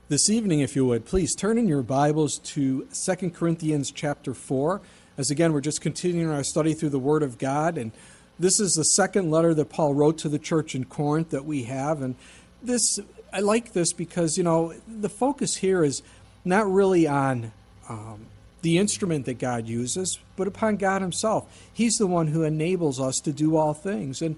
This evening, if you would, please turn in your Bibles to 2 Corinthians chapter 4. As again, we're just continuing our study through the Word of God, and this is the second letter that Paul wrote to the church in Corinth that we have. And I like this because, the focus here is not really on the instrument that God uses, but upon God himself. He's the one who enables us to do all things. And,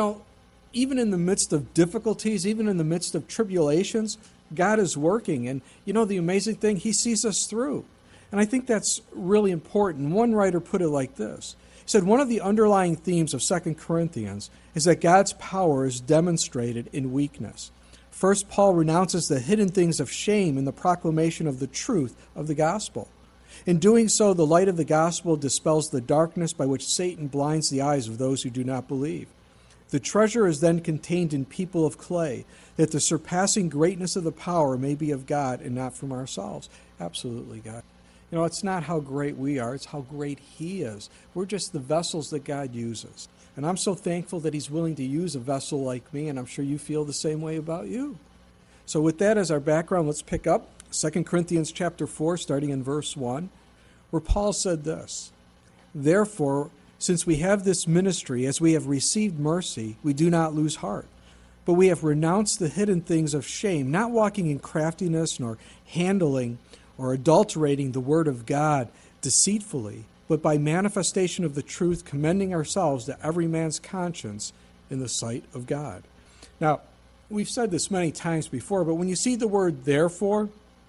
even in the midst of difficulties, even in the midst of tribulations, God is working. And, the amazing thing, he sees us through. And I think that's really important. One writer put it like this. He said, one of the underlying themes of 2 Corinthians is that God's power is demonstrated in weakness. First, Paul renounces the hidden things of shame in the proclamation of the truth of the gospel. In doing so, the light of the gospel dispels the darkness by which Satan blinds the eyes of those who do not believe. The treasure is then contained in people of clay, that the surpassing greatness of the power may be of God and not from ourselves. Absolutely, God. It's not how great we are, it's how great he is. We're just the vessels that God uses. And I'm so thankful that he's willing to use a vessel like me, and I'm sure you feel the same way about you. So with that as our background, let's pick up 2 Corinthians chapter 4, starting in verse 1, where Paul said this, "Therefore, since we have this ministry, as we have received mercy, we do not lose heart. But we have renounced the hidden things of shame, not walking in craftiness, nor handling or adulterating the word of God deceitfully, but by manifestation of the truth, commending ourselves to every man's conscience in the sight of God." Now, we've said this many times before, but when you see the word therefore,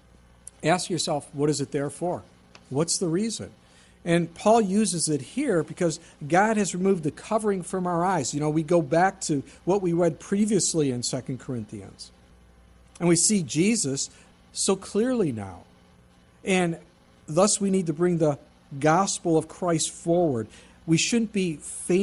ask yourself, what is it there for? What's the reason? And Paul uses it here because God has removed the covering from our eyes. We go back to what we read previously in 2 Corinthians. And we see Jesus so clearly now. And thus we need to bring the gospel of Christ forward. We shouldn't be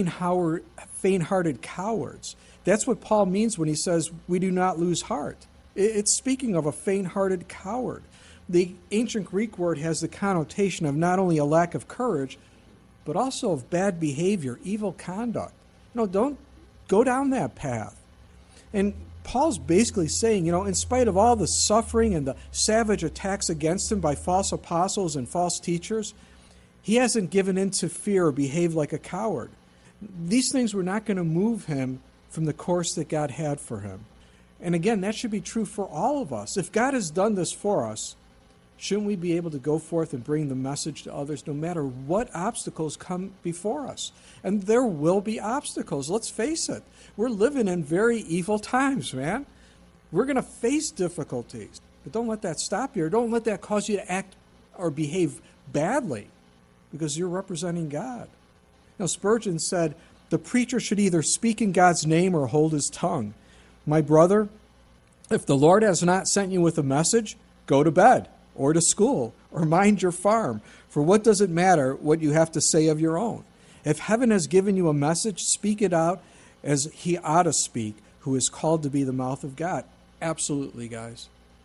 faint-hearted cowards. That's what Paul means when he says we do not lose heart. It's speaking of a faint-hearted coward. The ancient Greek word has the connotation of not only a lack of courage, but also of bad behavior, evil conduct. Don't go down that path. And Paul's basically saying, in spite of all the suffering and the savage attacks against him by false apostles and false teachers, he hasn't given in to fear or behaved like a coward. These things were not going to move him from the course that God had for him. And again, that should be true for all of us. If God has done this for us, shouldn't we be able to go forth and bring the message to others no matter what obstacles come before us? And there will be obstacles. Let's face it. We're living in very evil times, man. We're going to face difficulties. But don't let that stop you. Or don't let that cause you to act or behave badly because you're representing God. Spurgeon said, the preacher should either speak in God's name or hold his tongue. My brother, if the Lord has not sent you with a message, go to bed, or to school, or mind your farm. For what does it matter what you have to say of your own? If heaven has given you a message, speak it out as he ought to speak, who is called to be the mouth of God. Absolutely, guys.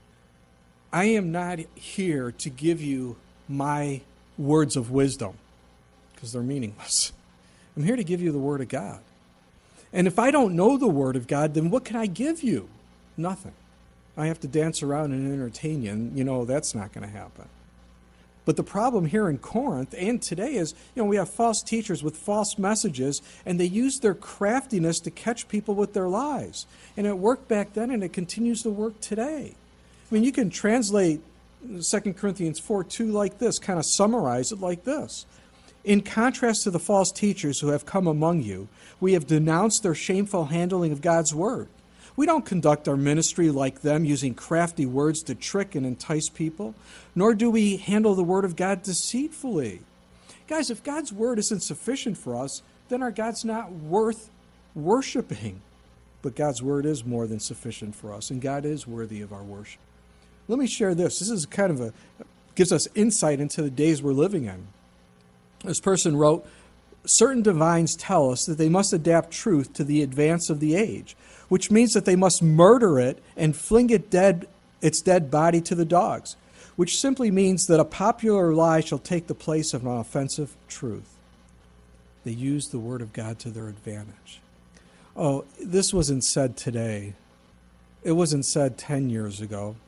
I am not here to give you my words of wisdom, because they're meaningless. I'm here to give you the Word of God. And if I don't know the Word of God, then what can I give you? Nothing. I have to dance around and entertain you, and that's not going to happen. But the problem here in Corinth and today is, we have false teachers with false messages, and they use their craftiness to catch people with their lies. And it worked back then, and it continues to work today. You can translate 2 Corinthians 4:2 like this, kind of summarize it like this. In contrast to the false teachers who have come among you, we have denounced their shameful handling of God's word. We don't conduct our ministry like them, using crafty words to trick and entice people, nor do we handle the word of God deceitfully. Guys, if God's word isn't sufficient for us, then our God's not worth worshiping. But God's word is more than sufficient for us, and God is worthy of our worship. Let me share this. This is kind of gives us insight into the days we're living in. This person wrote, certain divines tell us that they must adapt truth to the advance of the age, which means that they must murder it and fling its dead body to the dogs, which simply means that a popular lie shall take the place of an offensive truth. They use the word of God to their advantage. Oh, this wasn't said today. It wasn't said 10 years ago.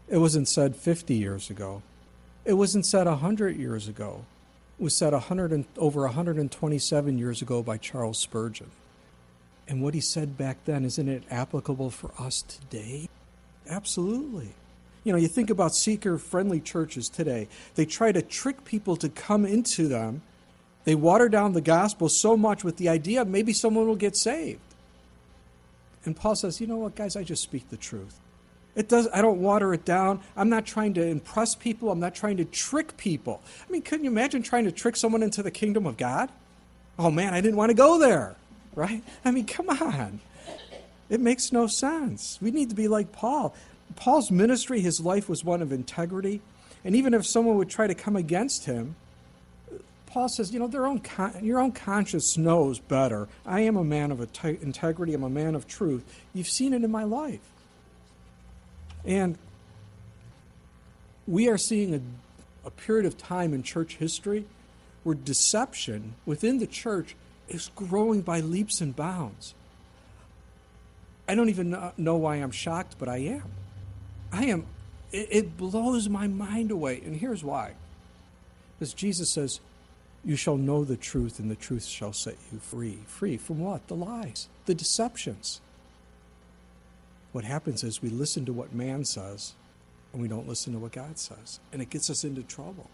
It wasn't said 50 years ago. It wasn't said 100 years ago. It was said over 127 years ago by Charles Spurgeon. And what he said back then, isn't it applicable for us today? Absolutely. You know, you think about seeker-friendly churches today. They try to trick people to come into them. They water down the gospel so much with the idea maybe someone will get saved. And Paul says, you know what, guys, I just speak the truth. I don't water it down. I'm not trying to impress people. I'm not trying to trick people. I mean, couldn't you imagine trying to trick someone into the kingdom of God? Oh, man, I didn't want to go there, right? I mean, come on. It makes no sense. We need to be like Paul. Paul's ministry, his life was one of integrity. And even if someone would try to come against him, Paul says, you know, your own conscience knows better. I am a man of integrity. I'm a man of truth. You've seen it in my life. And we are seeing a period of time in church history where deception within the church is growing by leaps and bounds. I don't even know why I'm shocked, but I am. It blows my mind away. And here's why. Because Jesus says, you shall know the truth, and the truth shall set you free. Free from what? The lies, the deceptions. What happens is we listen to what man says, and we don't listen to what God says. And it gets us into trouble.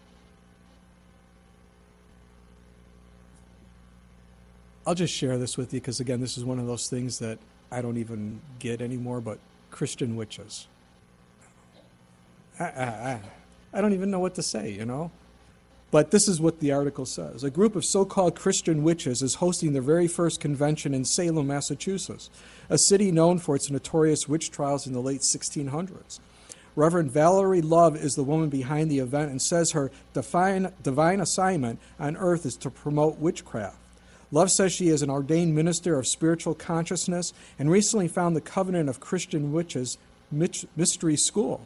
I'll just share this with you because, again, this is one of those things that I don't even get anymore, but Christian witches. I don't even know what to say, you know. But this is what the article says. A group of so-called Christian witches is hosting their very first convention in Salem, Massachusetts, a city known for its notorious witch trials in the late 1600s. Reverend Valerie Love is the woman behind the event and says her divine assignment on earth is to promote witchcraft. Love says she is an ordained minister of spiritual consciousness and recently found the Covenant of Christian Witches Mystery School.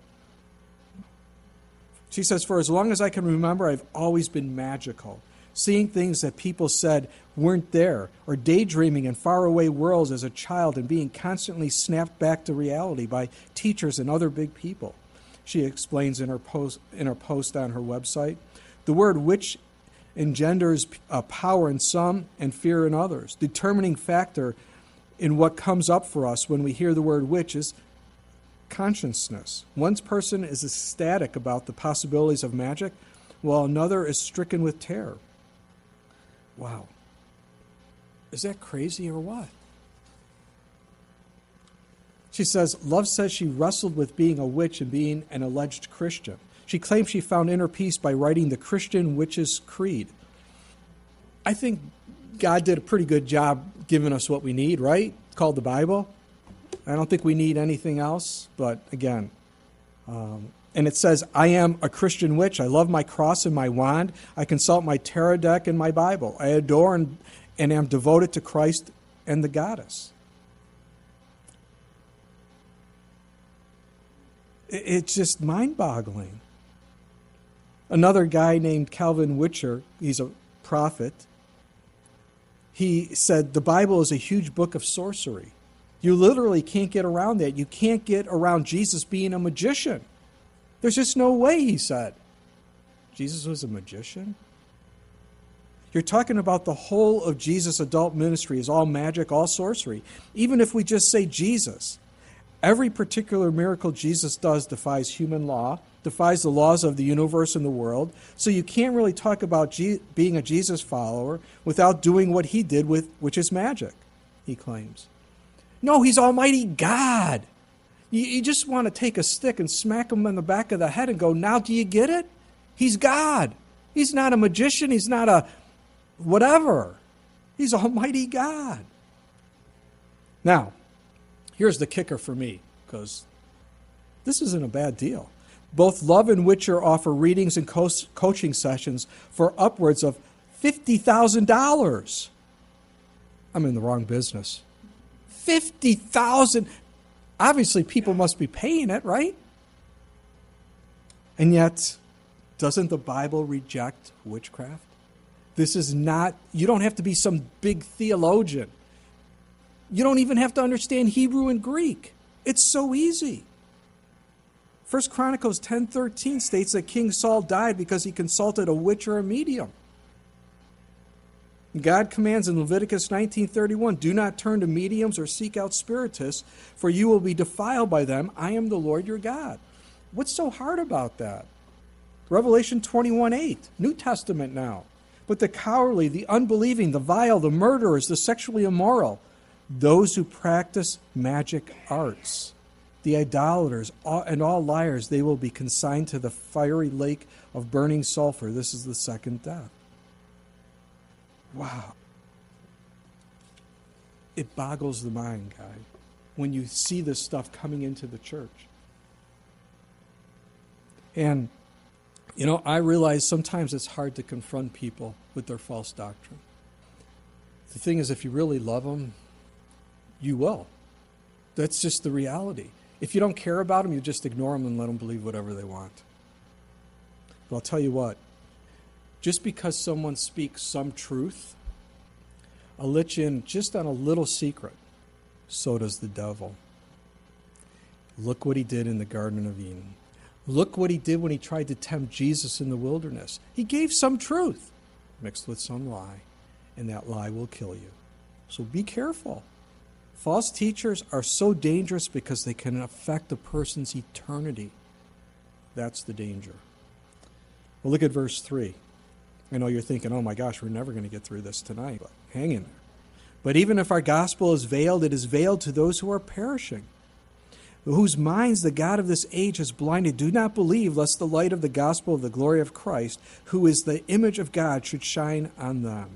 She says, for as long as I can remember, I've always been magical, seeing things that people said weren't there, or daydreaming in faraway worlds as a child and being constantly snapped back to reality by teachers and other big people. She explains in her post on her website. The word witch engenders power in some and fear in others. Determining factor in what comes up for us when we hear the word witch is consciousness. One person is ecstatic about the possibilities of magic, while another is stricken with terror. Wow. Is that crazy or what? She says, Love says she wrestled with being a witch and being an alleged Christian. She claims she found inner peace by writing the Christian Witches' Creed. I think God did a pretty good job giving us what we need, right? It's called the Bible. I don't think we need anything else, but again, and it says, I am a Christian witch. I love my cross and my wand. I consult my tarot deck and my Bible. I adore and am devoted to Christ and the goddess. It's just mind-boggling. Another guy named Calvin Witcher, he's a prophet, he said, the Bible is a huge book of sorcery. You literally can't get around that. You can't get around Jesus being a magician. There's just no way, he said. Jesus was a magician? You're talking about the whole of Jesus' adult ministry is all magic, all sorcery. Even if we just say Jesus, every particular miracle Jesus does defies human law, defies the laws of the universe and the world. So you can't really talk about being a Jesus follower without doing what he did, which is magic, he claims. No, he's Almighty God. You just want to take a stick and smack him in the back of the head and go, now do you get it? He's God. He's not a magician. He's not a whatever. He's Almighty God. Now, here's the kicker for me, because this isn't a bad deal. Both Love and Witcher offer readings and coaching sessions for upwards of $50,000. I'm in the wrong business. $50,000. Obviously, people must be paying it, right? And yet, doesn't the Bible reject witchcraft? This is not, you don't have to be some big theologian. You don't even have to understand Hebrew and Greek. It's so easy. 1 Chronicles 10:13 states that King Saul died because he consulted a witch or a medium. God commands in Leviticus 19:31, do not turn to mediums or seek out spiritists, for you will be defiled by them. I am the Lord your God. What's so hard about that? Revelation 21:8, New Testament now. But the cowardly, the unbelieving, the vile, the murderers, the sexually immoral, those who practice magic arts, the idolaters, and all liars, they will be consigned to the fiery lake of burning sulfur. This is the second death. Wow. It boggles the mind, guy, when you see this stuff coming into the church. And, you know, I realize sometimes it's hard to confront people with their false doctrine. The thing is, if you really love them, you will. That's just the reality. If you don't care about them, you just ignore them and let them believe whatever they want. But I'll tell you what, just because someone speaks some truth, I'll let you in just on a little secret. So does the devil. Look what he did in the Garden of Eden. Look what he did when he tried to tempt Jesus in the wilderness. He gave some truth mixed with some lie, and that lie will kill you. So be careful. False teachers are so dangerous because they can affect a person's eternity. That's the danger. Well, look at verse 3. I know you're thinking, oh my gosh, we're never going to get through this tonight. But hang in there. But even if our gospel is veiled, it is veiled to those who are perishing, whose minds the God of this age has blinded. Do not believe, lest the light of the gospel of the glory of Christ, who is the image of God, should shine on them.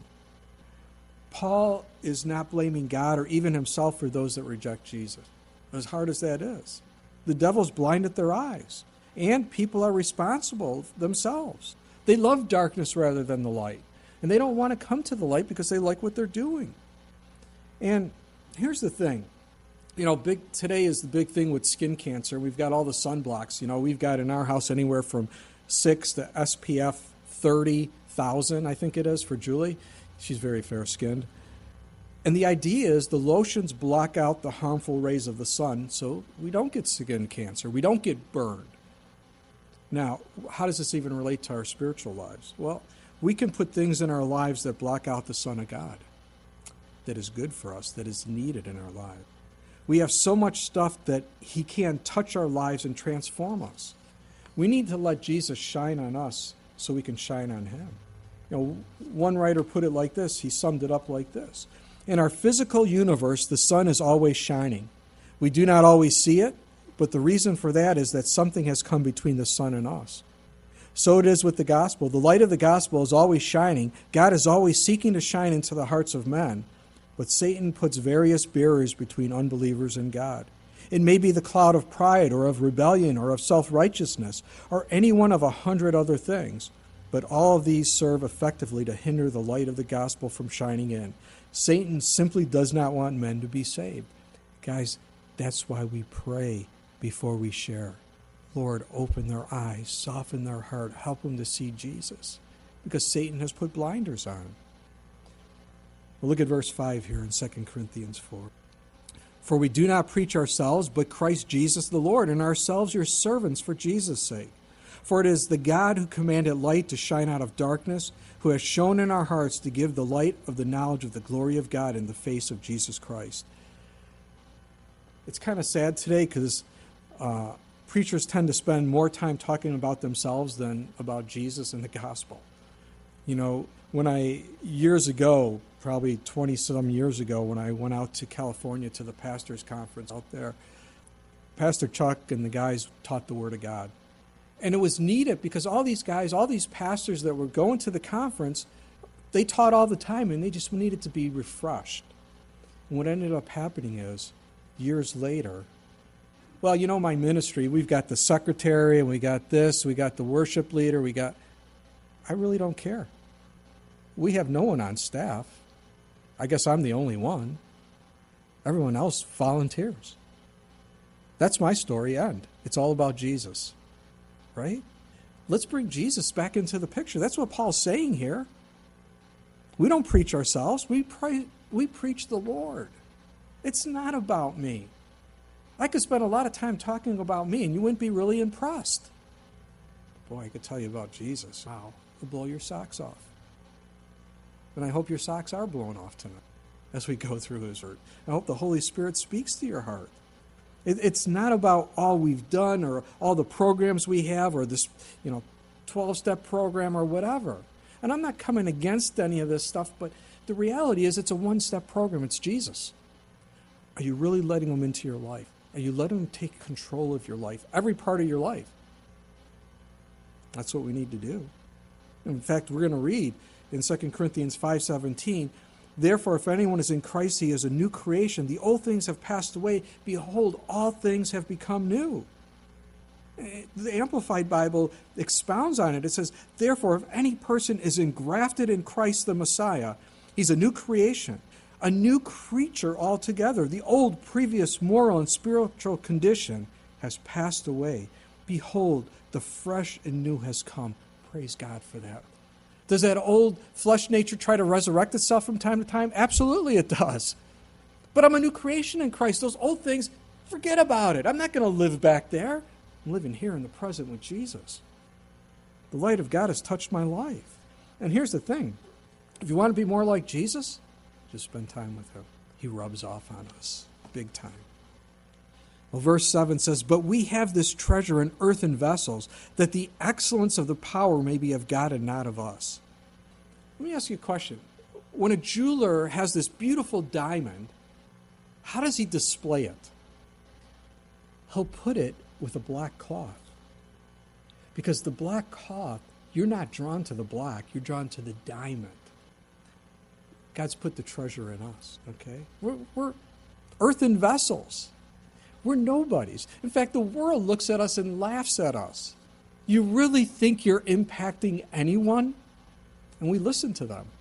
Paul is not blaming God or even himself for those that reject Jesus, as hard as that is. The devil's blinded their eyes, and people are responsible themselves. They love darkness rather than the light, and they don't want to come to the light because they like what they're doing. And here's the thing. You know, today is the big thing with skin cancer. We've got all the sunblocks. You know, we've got in our house anywhere from 6 to SPF 30,000, I think it is, for Julie. She's very fair-skinned. And the idea is the lotions block out the harmful rays of the sun so we don't get skin cancer. We don't get burned. Now, how does this even relate to our spiritual lives? Well, we can put things in our lives that block out the Son of God, that is good for us, that is needed in our lives. We have so much stuff that he can't touch our lives and transform us. We need to let Jesus shine on us so we can shine on him. You know, one writer put it like this. He summed it up like this. In our physical universe, the sun is always shining. We do not always see it, but the reason for that is that something has come between the sun and us. So it is with the gospel. The light of the gospel is always shining. God is always seeking to shine into the hearts of men. But Satan puts various barriers between unbelievers and God. It may be the cloud of pride or of rebellion or of self-righteousness or any one of 100 other things. But all of these serve effectively to hinder the light of the gospel from shining in. Satan simply does not want men to be saved. Guys, that's why we pray before we share. Lord, open their eyes, soften their heart, help them to see Jesus. Because Satan has put blinders on. Well, look at verse 5 here in 2 Corinthians 4. For we do not preach ourselves, but Christ Jesus the Lord, and ourselves your servants for Jesus' sake. For it is the God who commanded light to shine out of darkness, who has shown in our hearts to give the light of the knowledge of the glory of God in the face of Jesus Christ. It's kind of sad today because preachers tend to spend more time talking about themselves than about Jesus and the gospel. You know, years ago, probably 20-some years ago, when I went out to California to the pastors' conference out there, Pastor Chuck and the guys taught the Word of God. And it was needed because all these guys, all these pastors that were going to the conference, they taught all the time and they just needed to be refreshed. And what ended up happening is, years later, well, you know, my ministry, we've got the secretary and we got this, we got the worship leader, I really don't care. We have no one on staff. I guess I'm the only one. Everyone else volunteers. That's my story, end. It's all about Jesus, right? Let's bring Jesus back into the picture. That's what Paul's saying here. We don't preach ourselves. We preach the Lord. It's not about me. I could spend a lot of time talking about me, and you wouldn't be really impressed. Boy, I could tell you about Jesus. Wow, it'll blow your socks off. And I hope your socks are blown off tonight as we go through His Word. I hope the Holy Spirit speaks to your heart. It's not about all we've done or all the programs we have or this, 12-step program or whatever. And I'm not coming against any of this stuff, but the reality is it's a one-step program. It's Jesus. Are you really letting Him into your life? Are you letting Him take control of your life, every part of your life? That's what we need to do. In fact, we're going to read in 2 Corinthians 5:17, therefore, if anyone is in Christ, he is a new creation. The old things have passed away. Behold, all things have become new. The Amplified Bible expounds on it. It says, therefore, if any person is engrafted in Christ the Messiah, he's a new creation, a new creature altogether. The old, previous moral and spiritual condition has passed away. Behold, the fresh and new has come. Praise God for that. Does that old flesh nature try to resurrect itself from time to time? Absolutely it does. But I'm a new creation in Christ. Those old things, forget about it. I'm not going to live back there. I'm living here in the present with Jesus. The light of God has touched my life. And here's the thing. If you want to be more like Jesus, just spend time with Him. He rubs off on us big time. Well, verse 7 says, but we have this treasure in earthen vessels, that the excellence of the power may be of God and not of us. Let me ask you a question. When a jeweler has this beautiful diamond, how does he display it? He'll put it with a black cloth. Because the black cloth, you're not drawn to the black, you're drawn to the diamond. God's put the treasure in us, okay? We're earthen vessels. We're nobodies. In fact, the world looks at us and laughs at us. You really think you're impacting anyone? And we listen to them.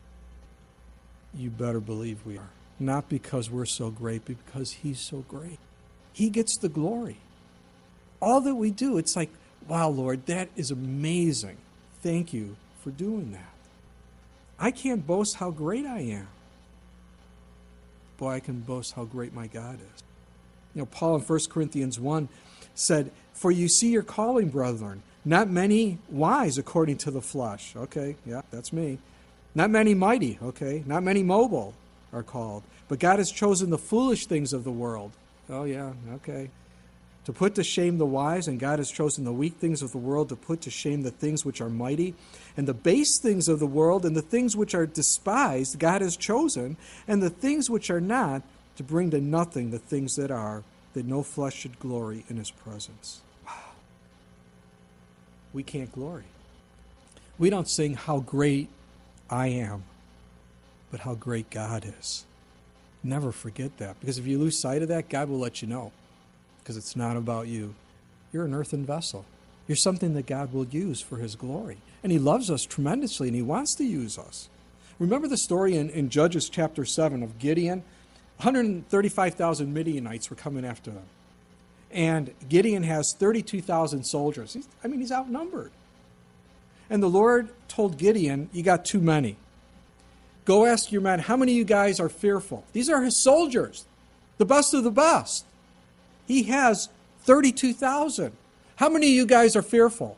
You better believe we are. Not because we're so great, but because He's so great. He gets the glory. All that we do, it's like, wow, Lord, that is amazing. Thank you for doing that. I can't boast how great I am. Boy, I can boast how great my God is. Paul in 1 Corinthians 1 said, for you see your calling, brethren, not many wise according to the flesh. Okay, yeah, that's me. Not many mighty, okay, not many mobile are called. But God has chosen the foolish things of the world. Oh yeah, okay. To put to shame the wise, and God has chosen the weak things of the world to put to shame the things which are mighty. And the base things of the world and the things which are despised, God has chosen, and the things which are not, to bring to nothing the things that are, that no flesh should glory in His presence. Wow. We can't glory. We don't sing how great I am, but how great God is. Never forget that, because if you lose sight of that, God will let you know, because it's not about you. You're an earthen vessel. You're something that God will use for His glory. And He loves us tremendously, and He wants to use us. Remember the story in Judges chapter 7 of Gideon? 135,000 Midianites were coming after them. And Gideon has 32,000 soldiers. He's outnumbered. And the Lord told Gideon, you got too many. Go ask your men, how many of you guys are fearful? These are His soldiers, the best of the best. He has 32,000. How many of you guys are fearful?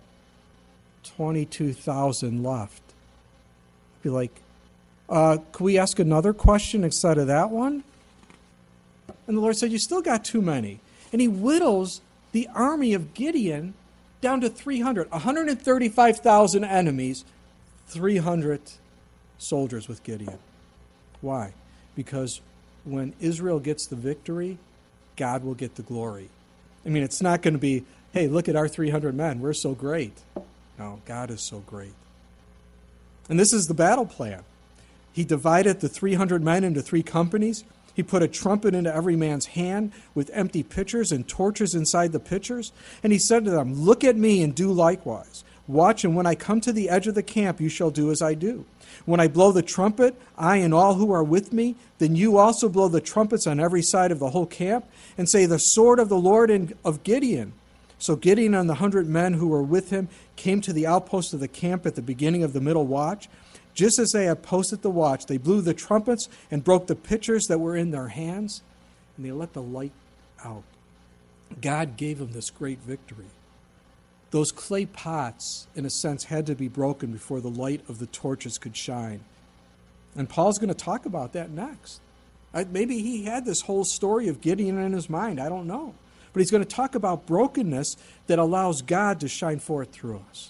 22,000 left. Be like, can we ask another question instead of that one? And the Lord said, you still got too many. And He whittles the army of Gideon down to 300. 135,000 enemies, 300 soldiers with Gideon. Why? Because when Israel gets the victory, God will get the glory. It's not going to be, hey, look at our 300 men. We're so great. No, God is so great. And this is the battle plan. He divided the 300 men into 3 companies. He put a trumpet into every man's hand with empty pitchers and torches inside the pitchers. And He said to them, look at me and do likewise. Watch, and when I come to the edge of the camp, you shall do as I do. When I blow the trumpet, I and all who are with me, then you also blow the trumpets on every side of the whole camp, and say, the sword of the Lord and of Gideon. So Gideon and the 100 men who were with him came to the outpost of the camp at the beginning of the middle watch. Just as they had posted the watch, they blew the trumpets and broke the pitchers that were in their hands, and they let the light out God gave him this great victory. Those clay pots, in a sense, had to be broken before the light of the torches could shine. And Paul's going to talk about that next. Maybe he had this whole story of Gideon in his mind. I don't know. But he's going to talk about brokenness that allows God to shine forth through us.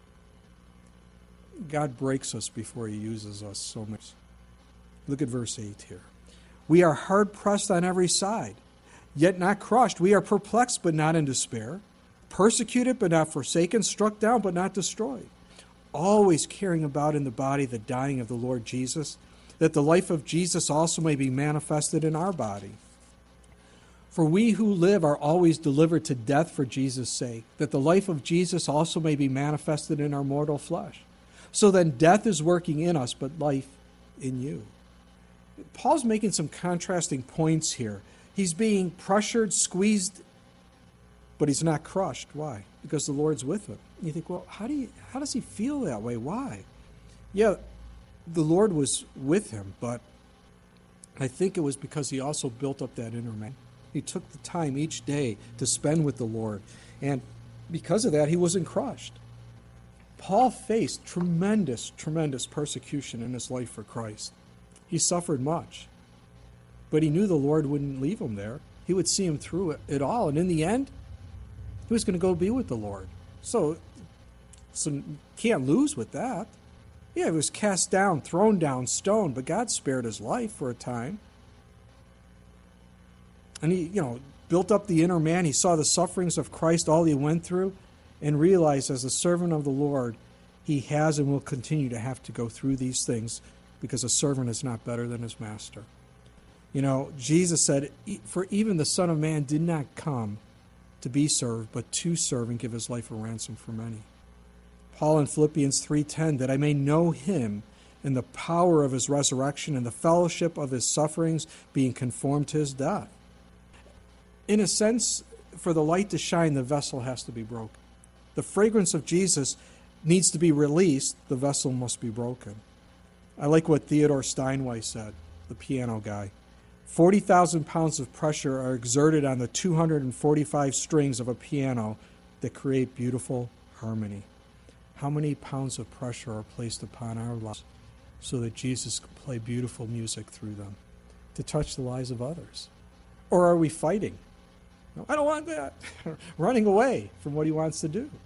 God breaks us before he uses us so much. Look at verse 8 here. We are hard pressed on every side, yet not crushed. We are perplexed, but not in despair. Persecuted, but not forsaken. Struck down, but not destroyed. Always carrying about in the body the dying of the Lord Jesus, that the life of Jesus also may be manifested in our body. For we who live are always delivered to death for Jesus' sake, that the life of Jesus also may be manifested in our mortal flesh. So then death is working in us, but life in you. Paul's making some contrasting points here. He's being pressured, squeezed, but he's not crushed. Why? Because the Lord's with him. You think, well, how does he feel that way? Why? Yeah, the Lord was with him, but I think it was because he also built up that inner man. He took the time each day to spend with the Lord, and because of that, he wasn't crushed. Paul faced tremendous, tremendous persecution in his life for Christ. He suffered much, but he knew the Lord wouldn't leave him there. He would see him through it all, and in the end, he was going to go be with the Lord. So can't lose with that. Yeah, he was cast down, thrown down, stoned, but God spared his life for a time. And he, built up the inner man. He saw the sufferings of Christ, all he went through, and realized as a servant of the Lord, he has and will continue to have to go through these things because a servant is not better than his master. Jesus said, for even the Son of Man did not come to be served, but to serve and give his life a ransom for many. Paul in Philippians 3:10, that I may know him and the power of his resurrection and the fellowship of his sufferings, being conformed to his death. In a sense, for the light to shine, the vessel has to be broken. The fragrance of Jesus needs to be released, the vessel must be broken. I like what Theodore Steinway said, the piano guy. 40,000 pounds of pressure are exerted on the 245 strings of a piano that create beautiful harmony. How many pounds of pressure are placed upon our lives so that Jesus can play beautiful music through them to touch the lives of others? Or are we fighting? No, I don't want that. Running away from what he wants to do.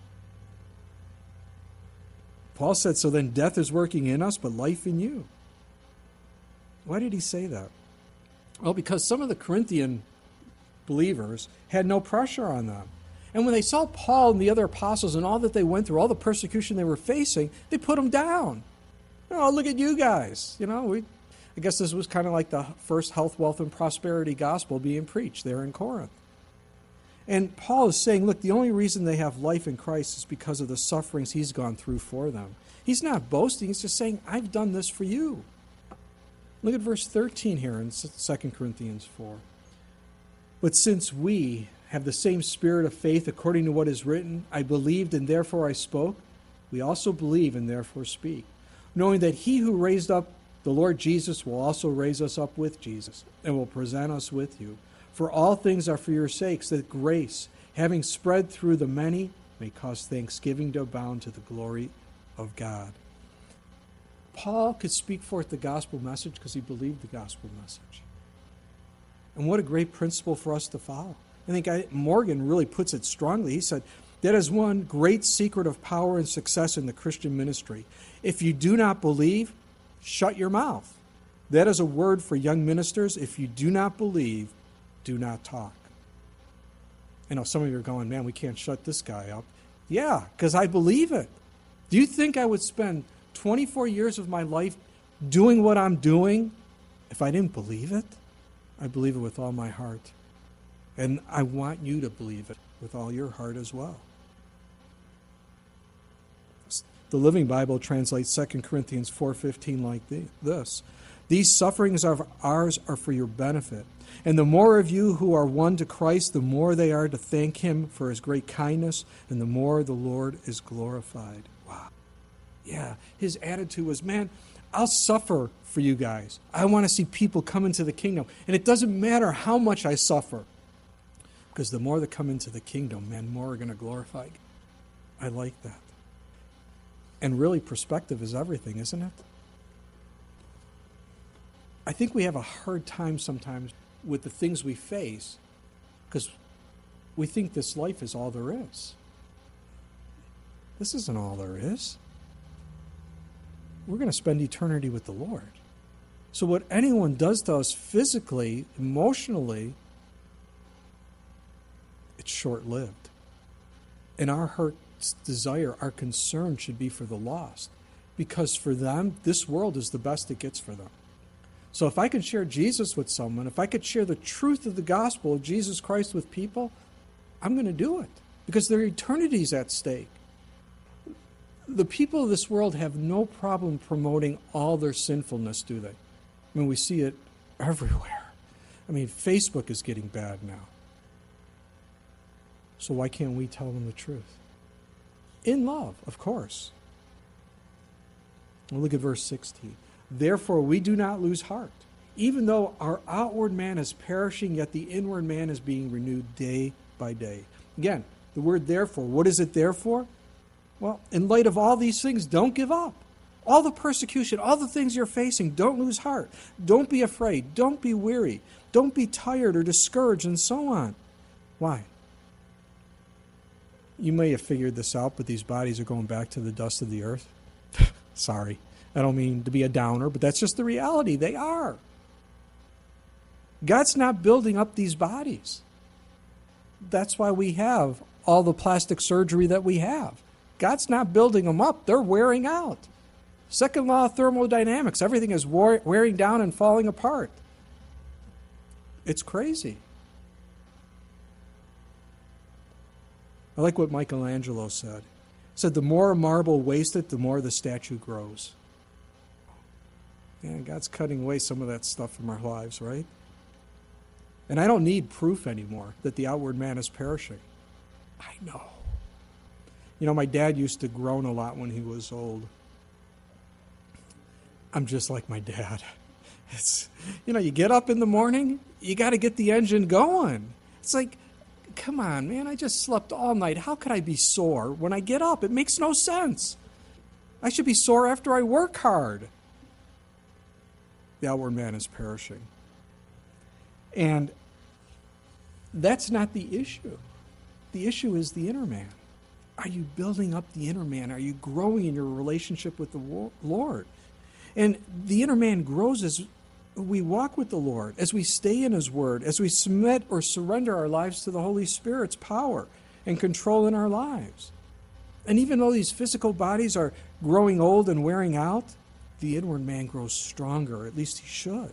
Paul said, so then death is working in us, but life in you. Why did he say that? Well, because some of the Corinthian believers had no pressure on them. And when they saw Paul and the other apostles and all that they went through, all the persecution they were facing, they put them down. Oh, look at you guys. I guess this was kind of like the first health, wealth, and prosperity gospel being preached there in Corinth. And Paul is saying, look, the only reason they have life in Christ is because of the sufferings he's gone through for them. He's not boasting. He's just saying, I've done this for you. Look at verse 13 here in 2 Corinthians 4. But since we have the same spirit of faith according to what is written, I believed and therefore I spoke, we also believe and therefore speak, knowing that he who raised up the Lord Jesus will also raise us up with Jesus and will present us with you. For all things are for your sakes, that grace, having spread through the many, may cause thanksgiving to abound to the glory of God. Paul could speak forth the gospel message because he believed the gospel message. And what a great principle for us to follow. I think Morgan really puts it strongly. He said, that is one great secret of power and success in the Christian ministry. If you do not believe, shut your mouth. That is a word for young ministers. If you do not believe, do not talk. I know some of you are going, man, we can't shut this guy up. Yeah, because I believe it. Do you think I would spend 24 years of my life doing what I'm doing if I didn't believe it? I believe it with all my heart. And I want you to believe it with all your heart as well. The Living Bible translates 2 Corinthians 4:15 like this. These sufferings of ours are for your benefit. And the more of you who are won to Christ, the more they are to thank him for his great kindness, and the more the Lord is glorified. Wow. Yeah, his attitude was, man, I'll suffer for you guys. I want to see people come into the kingdom. And it doesn't matter how much I suffer, Because the more that come into the kingdom, man, more are going to glorify God. I like that. And really, perspective is everything, isn't it? I think we have a hard time sometimes with the things we face because we think this life is all there is. This isn't all there is. We're going to spend eternity with the Lord. So what anyone does to us physically, emotionally, it's short-lived. And our heart's desire, our concern should be for the lost. Because for them, this world is the best it gets for them. So if I can share Jesus with someone, if I could share the truth of the gospel of Jesus Christ with people, I'm going to do it. Because their eternity is at stake. The people of this world have no problem promoting all their sinfulness, do they? I mean, we see it everywhere. I mean, Facebook is getting bad now. So why can't we tell them the truth? In love, of course. Well, look at verse 16. Therefore, we do not lose heart. Even though our outward man is perishing, yet the inward man is being renewed day by day. Again, the word therefore, what is it there for? Well, in light of all these things, don't give up. All the persecution, all the things you're facing, don't lose heart. Don't be afraid. Don't be weary. Don't be tired or discouraged and so on. Why? You may have figured this out, but these bodies are going back to the dust of the earth. Sorry. I don't mean to be a downer, but that's just the reality. They are. God's not building up these bodies. That's why we have all the plastic surgery that we have. God's not building them up. They're wearing out. Second law of thermodynamics. Everything is wearing down and falling apart. It's crazy. I like what Michelangelo said. He said, the more marble wasted, the more the statue grows. Yeah, God's cutting away some of that stuff from our lives, right? And I don't need proof anymore that the outward man is perishing. I know. You know, my dad used to groan a lot when he was old. I'm just like my dad. It's, you know, you get up in the morning, you got to get the engine going. It's like, come on, man, I just slept all night. How could I be sore when I get up? It makes no sense. I should be sore after I work hard. The outward man is perishing. And that's not the issue. The issue is the inner man. Are you building up the inner man? Are you growing in your relationship with the Lord? And the inner man grows as we walk with the Lord, as we stay in His Word, as we submit or surrender our lives to the Holy Spirit's power and control in our lives. And even though these physical bodies are growing old and wearing out, the inward man grows stronger, at least he should.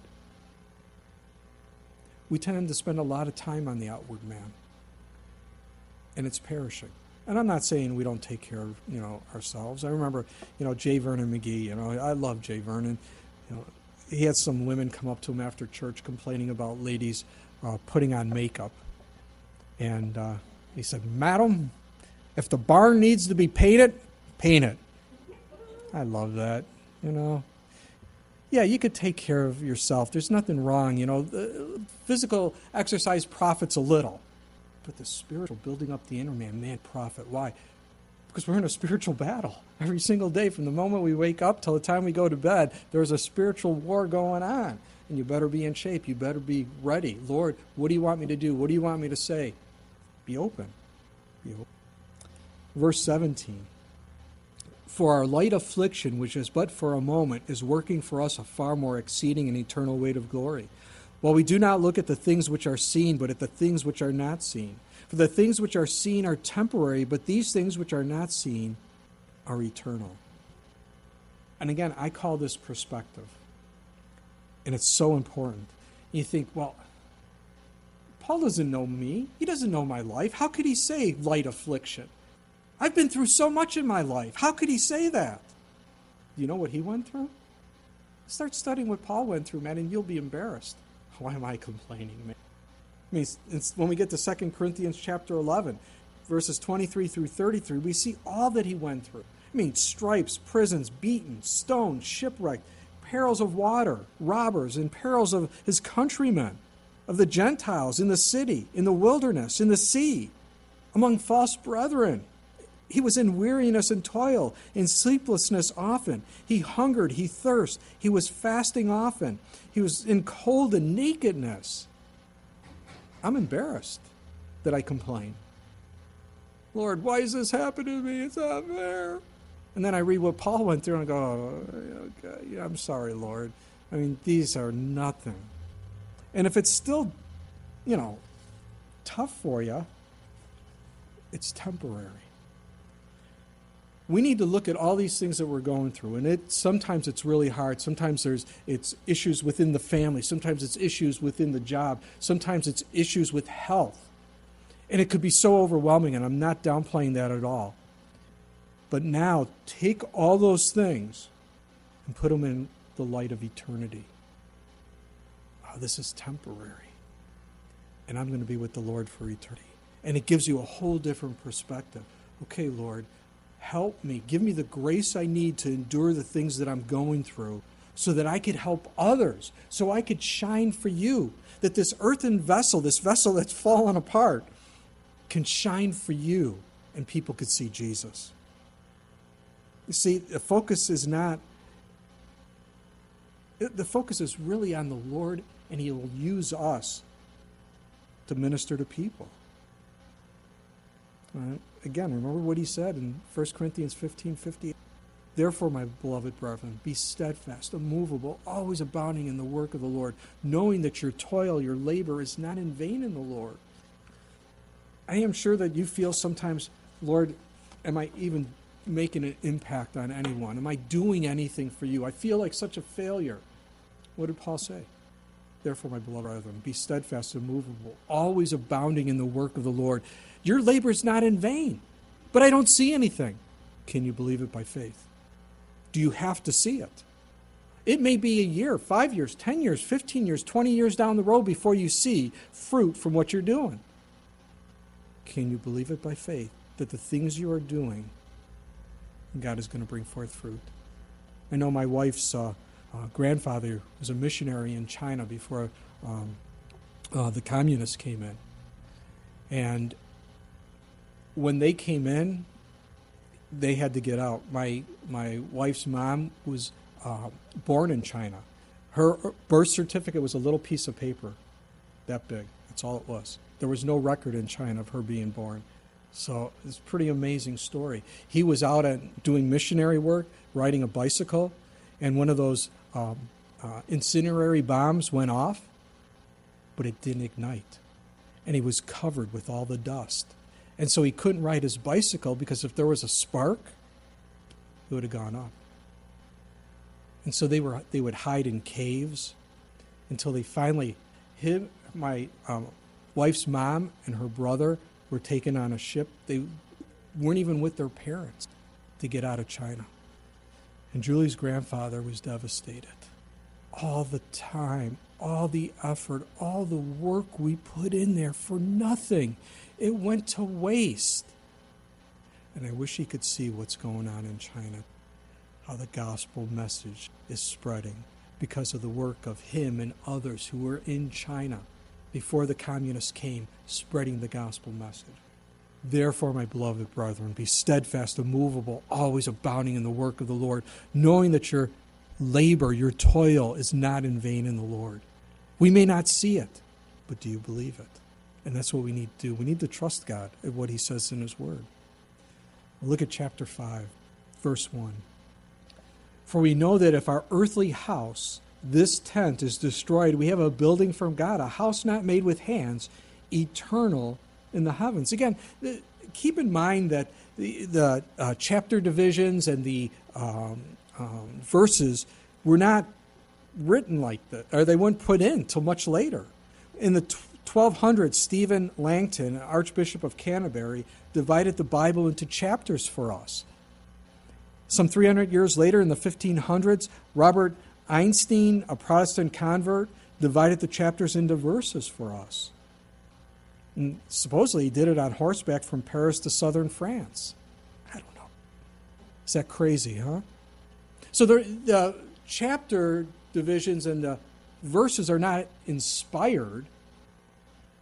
We tend to spend a lot of time on the outward man, and it's perishing. And I'm not saying we don't take care of, ourselves. I remember, J. Vernon McGee. I love J. Vernon. He had some women come up to him after church complaining about ladies putting on makeup. And he said, "Madam, if the barn needs to be painted, paint it." I love that, Yeah, you could take care of yourself. There's nothing wrong. The physical exercise profits a little. But the spiritual, building up the inner man, profit. Why? Because we're in a spiritual battle. Every single day, from the moment we wake up till the time we go to bed, there's a spiritual war going on. And you better be in shape. You better be ready. Lord, what do you want me to do? What do you want me to say? Be open. Be open. Verse 17. For our light affliction, which is but for a moment, is working for us a far more exceeding and eternal weight of glory. While we do not look at the things which are seen, but at the things which are not seen. For the things which are seen are temporary, but these things which are not seen are eternal. And again, I call this perspective. And it's so important. You think, well, Paul doesn't know me. He doesn't know my life. How could he say light affliction? I've been through so much in my life. How could he say that? Do you know what he went through? Start studying what Paul went through, man, and you'll be embarrassed. Why am I complaining, man? I mean, when we get to 2 Corinthians chapter 11, verses 23 through 33, we see all that he went through. I mean, stripes, prisons, beaten, stoned, shipwrecked, perils of water, robbers, and perils of his countrymen. of the Gentiles in the city, in the wilderness, in the sea, among false brethren. He was in weariness and toil, in sleeplessness often. He hungered, he thirsted, he was fasting often. He was in cold and nakedness. I'm embarrassed that I complain. Lord, why is this happening to me? It's not fair. And then I read what Paul went through and I go, oh, okay, yeah, I'm sorry, Lord. I mean, these are nothing. And if it's still, tough for you, it's temporary. We need to look at all these things that we're going through, and sometimes it's really hard. Sometimes it's issues within the family. Sometimes it's issues within the job. Sometimes it's issues with health. And it could be so overwhelming, and I'm not downplaying that at all. But now, take all those things and put them in the light of eternity. Oh, this is temporary. And I'm going to be with the Lord for eternity. And it gives you a whole different perspective. Okay, Lord, help me. Give me the grace I need to endure the things that I'm going through so that I could help others, so I could shine for you. That this earthen vessel, this vessel that's fallen apart, can shine for you and people could see Jesus. You see, the focus is really on the Lord, and He will use us to minister to people. Again, remember what He said in 1 Corinthians 15:50. Therefore, my beloved brethren, be steadfast, immovable, always abounding in the work of the Lord, knowing that your toil, your labor is not in vain in the Lord. I am sure that you feel sometimes, Lord, am I even making an impact on anyone? Am I doing anything for you? I feel like such a failure. What did Paul say? Therefore, my beloved brethren, be steadfast, immovable, always abounding in the work of the Lord. Your labor is not in vain, but I don't see anything. Can you believe it by faith? Do you have to see it? It may be a year, 5 years, 10 years, 15 years, 20 years down the road before you see fruit from what you're doing. Can you believe it by faith that the things you are doing, God is going to bring forth fruit? I know my wife's grandfather was a missionary in China before the communists came in. And when they came in, they had to get out. My wife's mom was born in China. Her birth certificate was a little piece of paper that big. That's all it was. There was no record in China of her being born. So it's a pretty amazing story. He was out doing missionary work, riding a bicycle, and one of those incendiary bombs went off, but it didn't ignite. And he was covered with all the dust. And so he couldn't ride his bicycle because if there was a spark, it would have gone up. And so they would hide in caves until they finally my wife's mom and her brother were taken on a ship. They weren't even with their parents to get out of China. And Julie's grandfather was devastated. All the time, all the effort, all the work we put in there for nothing. It went to waste. And I wish he could see what's going on in China, how the gospel message is spreading because of the work of him and others who were in China before the communists came, spreading the gospel message. Therefore, my beloved brethren, be steadfast, immovable, always abounding in the work of the Lord, knowing that your labor, your toil is not in vain in the Lord. We may not see it, but do you believe it? And that's what we need to do. We need to trust God at what he says in his word. Look at chapter 5, verse 1. For we know that if our earthly house, this tent, is destroyed, we have a building from God, a house not made with hands, eternal in the heavens. Again, keep in mind that the chapter divisions and the verses were not written like that, or they weren't put in till much later. In the 1200s, Stephen Langton, Archbishop of Canterbury, divided the Bible into chapters for us. Some 300 years later, in the 1500s, Robert Einstein, a Protestant convert, divided the chapters into verses for us. And supposedly he did it on horseback from Paris to southern France. I don't know. Is that crazy, huh? So the chapter divisions and the verses are not inspired.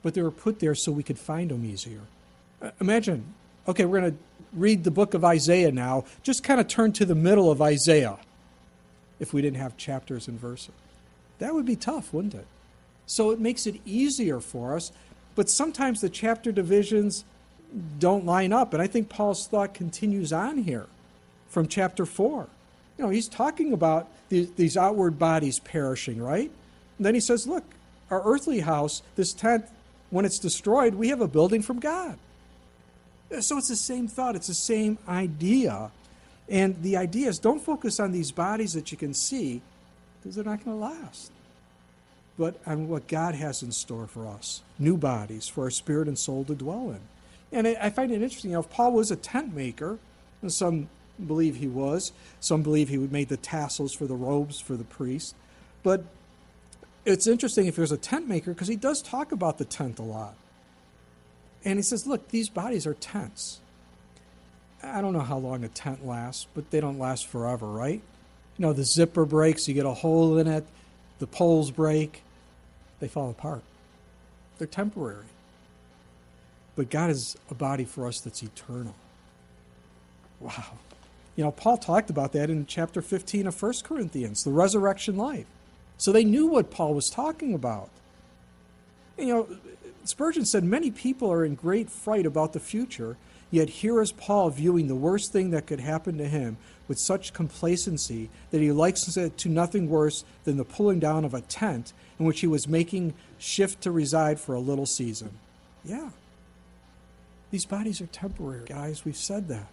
but they were put there so we could find them easier. Imagine, okay, we're going to read the book of Isaiah now. Just kind of turn to the middle of Isaiah if we didn't have chapters and verses. That would be tough, wouldn't it? So it makes it easier for us, but sometimes the chapter divisions don't line up, and I think Paul's thought continues on here from chapter 4. He's talking about these outward bodies perishing, right? And then he says, look, our earthly house, this tent, when it's destroyed, we have a building from God. So it's the same thought. It's the same idea. And the idea is don't focus on these bodies that you can see because they're not going to last. But on what God has in store for us, new bodies for our spirit and soul to dwell in. And I find it interesting, if Paul was a tent maker, and some believe he was, some believe he would make the tassels for the robes for the priest, but it's interesting if he was a tent maker because he does talk about the tent a lot. And he says, look, these bodies are tents. I don't know how long a tent lasts, but they don't last forever, right? The zipper breaks, you get a hole in it, the poles break, they fall apart. They're temporary. But God has a body for us that's eternal. Wow. Paul talked about that in chapter 15 of 1 Corinthians, the resurrection life. So they knew what Paul was talking about. Spurgeon said, many people are in great fright about the future, yet here is Paul viewing the worst thing that could happen to him with such complacency that he likens it to nothing worse than the pulling down of a tent in which he was making shift to reside for a little season. Yeah. These bodies are temporary, guys. We've said that.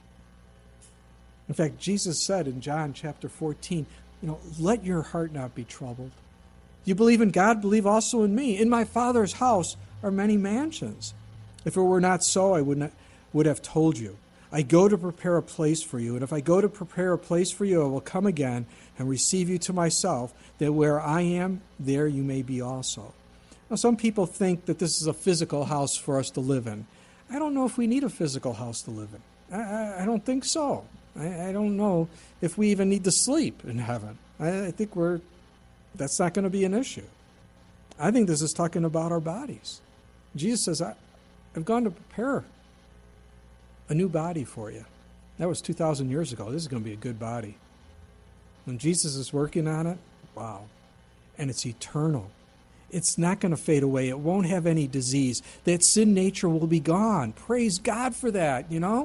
In fact, Jesus said in John chapter 14, let your heart not be troubled. You believe in God, believe also in me. In my Father's house are many mansions. If it were not so, I would have told you. I go to prepare a place for you, and if I go to prepare a place for you, I will come again and receive you to myself, that where I am, there you may be also. Now, some people think that this is a physical house for us to live in. I don't know if we need a physical house to live in. I don't think so. I don't know if we even need to sleep in heaven. I think that's not going to be an issue. I think this is talking about our bodies. Jesus says, I've gone to prepare a new body for you. That was 2,000 years ago. This is going to be a good body. When Jesus is working on it, wow. And it's eternal. It's not going to fade away. It won't have any disease. That sin nature will be gone. Praise God for that,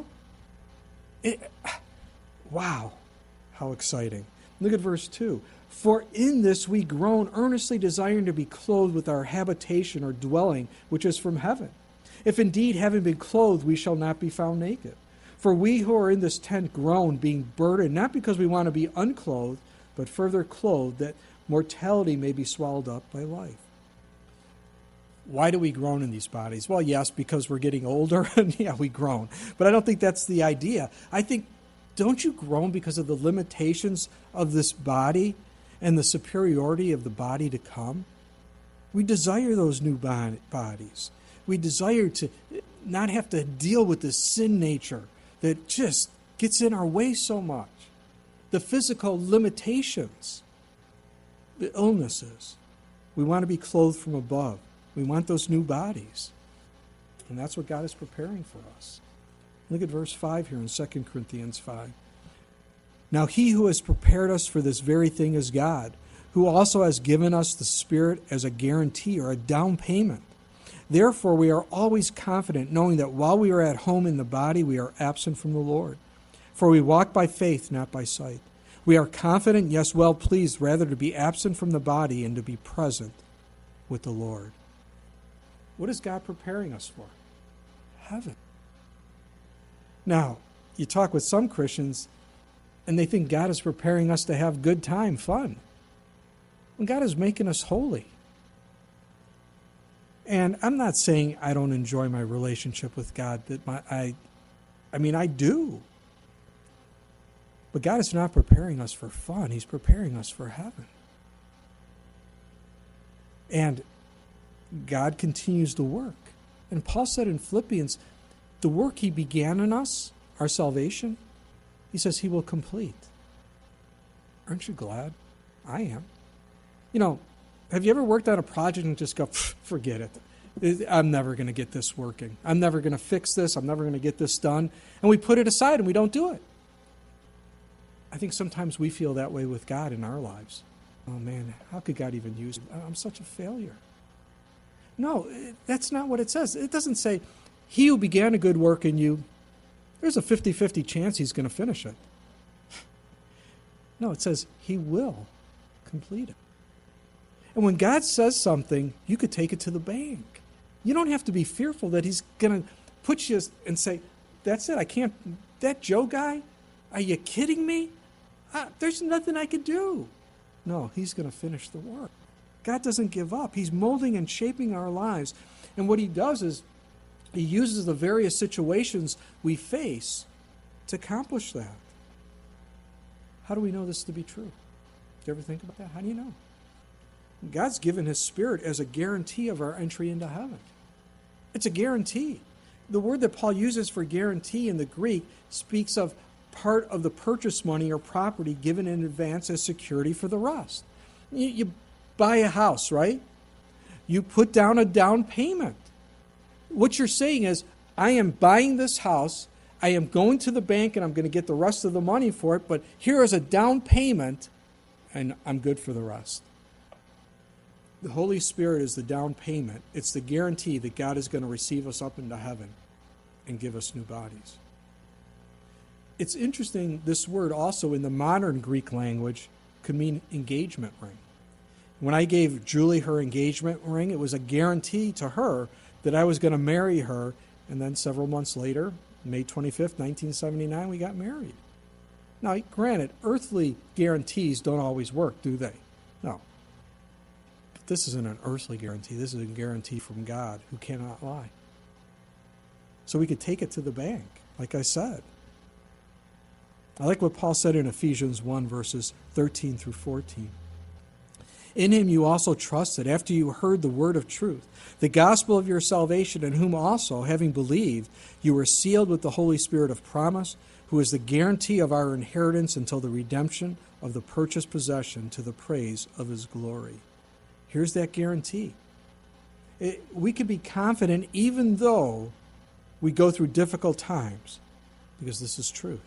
Wow, how exciting. Look at verse 2. For in this we groan, earnestly desiring to be clothed with our habitation or dwelling, which is from heaven. If indeed, having been clothed, we shall not be found naked. For we who are in this tent groan, being burdened, not because we want to be unclothed, but further clothed, that mortality may be swallowed up by life. Why do we groan in these bodies? Well, yes, because we're getting older, and yeah, we groan. But I don't think that's the idea. I think, don't you groan because of the limitations of this body and the superiority of the body to come? We desire those new bodies. We desire to not have to deal with this sin nature that just gets in our way so much. The physical limitations, the illnesses. We want to be clothed from above. We want those new bodies. And that's what God is preparing for us. Look at verse 5 here in 2 Corinthians 5. Now he who has prepared us for this very thing is God, who also has given us the Spirit as a guarantee or a down payment. Therefore we are always confident, knowing that while we are at home in the body, we are absent from the Lord. For we walk by faith, not by sight. We are confident, yes, well pleased, rather to be absent from the body and to be present with the Lord. What is God preparing us for? Heaven. Now, you talk with some Christians, and they think God is preparing us to have good time, fun. When God is making us holy. And I'm not saying I don't enjoy my relationship with God. I do. But God is not preparing us for fun. He's preparing us for heaven. And God continues to work. And Paul said in Philippians, the work he began in us, our salvation, he says he will complete. Aren't you glad? I am. Have you ever worked on a project and just go, forget it? I'm never going to get this working. I'm never going to fix this. I'm never going to get this done. And we put it aside and we don't do it. I think sometimes we feel that way with God in our lives. Oh man, how could God even use me? I'm such a failure. No, that's not what it says. It doesn't say, he who began a good work in you, there's a 50-50 chance he's going to finish it. No, it says he will complete it. And when God says something, you could take it to the bank. You don't have to be fearful that he's going to put you and say, that's it, I can't, that Joe guy, are you kidding me? There's nothing I could do. No, he's going to finish the work. God doesn't give up. He's molding and shaping our lives. And what he does is he uses the various situations we face to accomplish that. How do we know this to be true? Do you ever think about that? How do you know? God's given his Spirit as a guarantee of our entry into heaven. It's a guarantee. The word that Paul uses for guarantee in the Greek speaks of part of the purchase money or property given in advance as security for the rest. You buy a house, right? You put down a down payment. What you're saying is, I am buying this house, I am going to the bank and I'm going to get the rest of the money for it, but here is a down payment and I'm good for the rest. The Holy Spirit is the down payment. It's the guarantee that God is going to receive us up into heaven and give us new bodies. It's interesting, this word also in the modern Greek language could mean engagement ring. When I gave Julie her engagement ring, it was a guarantee to her that I was going to marry her, and then several months later, May 25th, 1979, we got married. Now, granted, earthly guarantees don't always work, do they? No. But this isn't an earthly guarantee. This is a guarantee from God who cannot lie. So we could take it to the bank, like I said. I like what Paul said in Ephesians 1, verses 13 through 14. In him you also trusted, after you heard the word of truth, the gospel of your salvation, in whom also, having believed, you were sealed with the Holy Spirit of promise, who is the guarantee of our inheritance until the redemption of the purchased possession to the praise of his glory. Here's that guarantee. We can be confident even though we go through difficult times, because this is truth.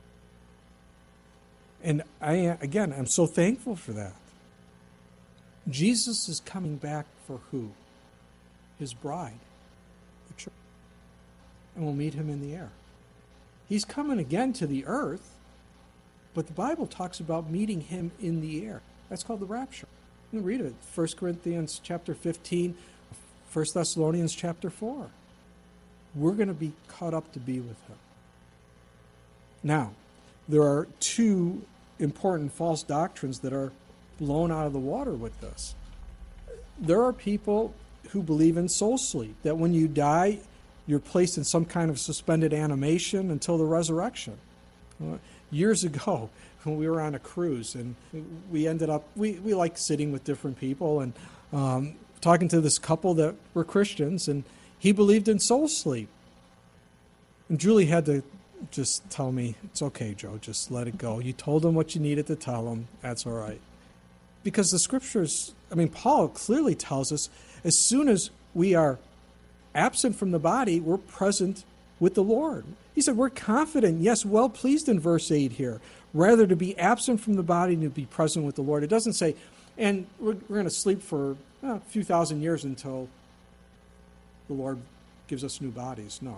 And I'm so thankful for that. Jesus is coming back for who? His bride, the church. And we'll meet him in the air. He's coming again to the earth, but the Bible talks about meeting him in the air. That's called the rapture. You can read it, 1 Corinthians chapter 15, 1 Thessalonians chapter 4. We're going to be caught up to be with him. Now, there are two important false doctrines that are blown out of the water with this. There are people who believe in soul sleep, that when you die, you're placed in some kind of suspended animation until the resurrection. Years ago, when we were on a cruise, and we ended up, we like sitting with different people and talking to this couple that were Christians, and he believed in soul sleep. And Julie had to just tell me, it's okay, Joe, just let it go. You told him what you needed to tell him. That's all right. Because the scriptures, Paul clearly tells us, as soon as we are absent from the body, we're present with the Lord. He said we're confident, yes, well pleased in verse 8 here, rather to be absent from the body and to be present with the Lord. It doesn't say, and we're going to sleep for a few thousand years until the Lord gives us new bodies. No.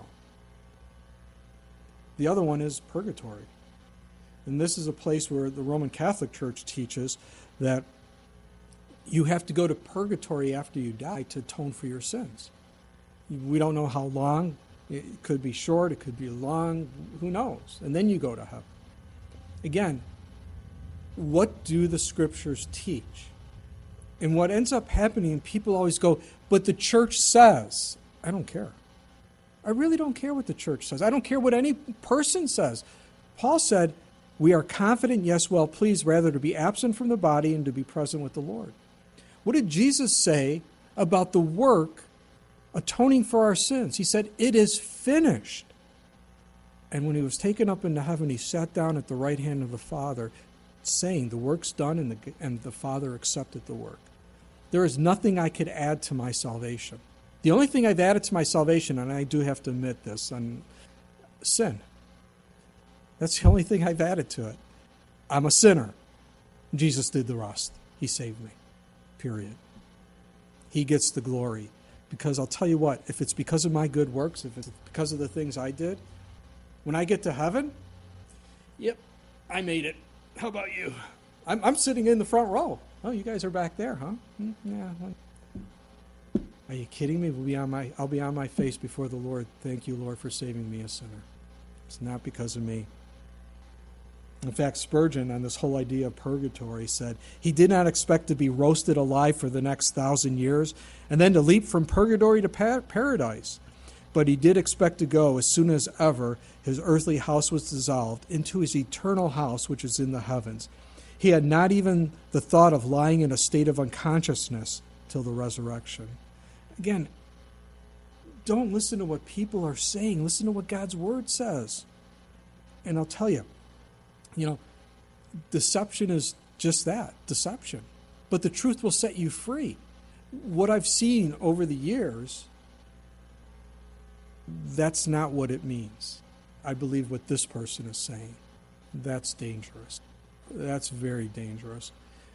The other one is purgatory. And this is a place where the Roman Catholic Church teaches that you have to go to purgatory after you die to atone for your sins. We don't know how long. It could be short, it could be long, who knows? And then you go to heaven. Again, what do the scriptures teach? And what ends up happening, people always go, but the church says. I don't care. I really don't care what the church says. I don't care what any person says. Paul said, we are confident, yes, well pleased, rather to be absent from the body and to be present with the Lord. What did Jesus say about the work atoning for our sins? He said, it is finished. And when he was taken up into heaven, he sat down at the right hand of the Father, saying, the work's done, and the Father accepted the work. There is nothing I could add to my salvation. The only thing I've added to my salvation, and I do have to admit this, on sin. That's the only thing I've added to it. I'm a sinner. Jesus did the rest. He saved me. Period. He gets the glory. Because I'll tell you what, if it's because of my good works, if it's because of the things I did, when I get to heaven, yep, I made it. How about you? I'm sitting in the front row. Oh, you guys are back there, huh? Yeah. Are you kidding me? I'll be on my face before the Lord. Thank you, Lord, for saving me, a sinner. It's not because of me. In fact, Spurgeon, on this whole idea of purgatory, said he did not expect to be roasted alive for the next 1,000 years and then to leap from purgatory to paradise. But he did expect to go, as soon as ever his earthly house was dissolved, into his eternal house, which is in the heavens. He had not even the thought of lying in a state of unconsciousness till the resurrection. Again, don't listen to what people are saying. Listen to what God's word says. And I'll tell you, deception is just that, deception. But the truth will set you free. What I've seen over the years, that's not what it means. I believe what this person is saying. That's dangerous. That's very dangerous.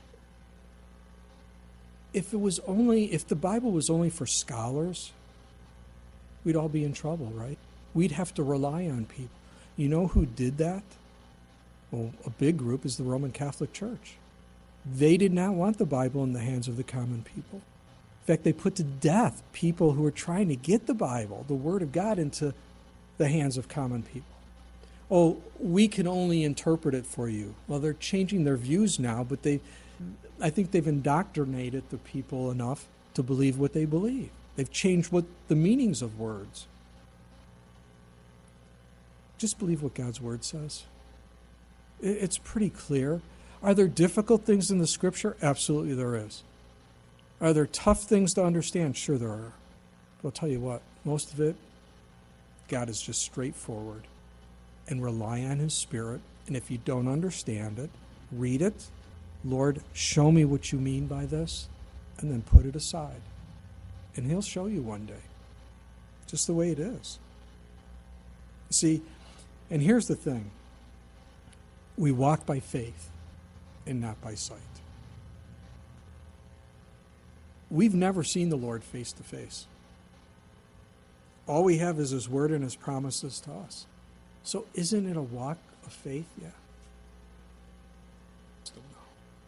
If the Bible was only for scholars, we'd all be in trouble, right? We'd have to rely on people. You know who did that? Well, a big group is the Roman Catholic Church. They did not want the Bible in the hands of the common people. In fact, they put to death people who were trying to get the Bible, the Word of God, into the hands of common people. Oh, we can only interpret it for you. Well, they're changing their views now, but I think they've indoctrinated the people enough to believe what they believe. They've changed what the meanings of words. Just believe what God's Word says. It's pretty clear. Are there difficult things in the Scripture? Absolutely there is. Are there tough things to understand? Sure there are. But I'll tell you what, most of it, God is just straightforward. And rely on His Spirit. And if you don't understand it, read it. Lord, show me what you mean by this. And then put it aside. And He'll show you one day. Just the way it is. See, and here's the thing. We walk by faith and not by sight. We've never seen the Lord face to face. All we have is His Word and His promises to us. So isn't it a walk of faith? Yeah. Still no.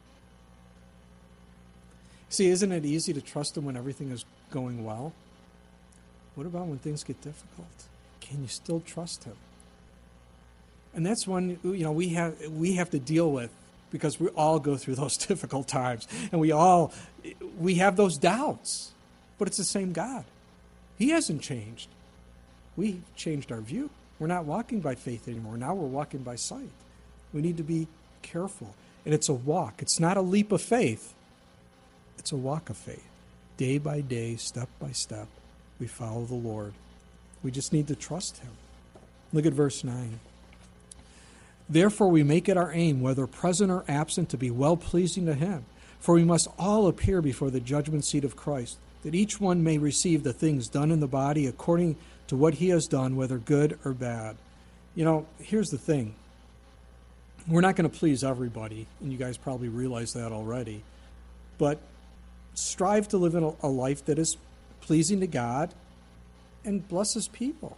See, isn't it easy to trust Him when everything is going well? What about when things get difficult? Can you still trust Him? And that's one we have to deal with, because we all go through those difficult times, and we have those doubts. But it's the same God. He hasn't changed. We've changed our view. We're not walking by faith anymore. Now we're walking by sight. We need to be careful. And it's a walk. It's not a leap of faith. It's a walk of faith. Day by day, step by step, we follow the Lord. We just need to trust Him. Look at verse 9. Therefore we make it our aim, whether present or absent, to be well-pleasing to Him. For we must all appear before the judgment seat of Christ, that each one may receive the things done in the body according to what he has done, whether good or bad. Here's the thing. We're not going to please everybody, and you guys probably realize that already. But strive to live in a life that is pleasing to God and blesses people.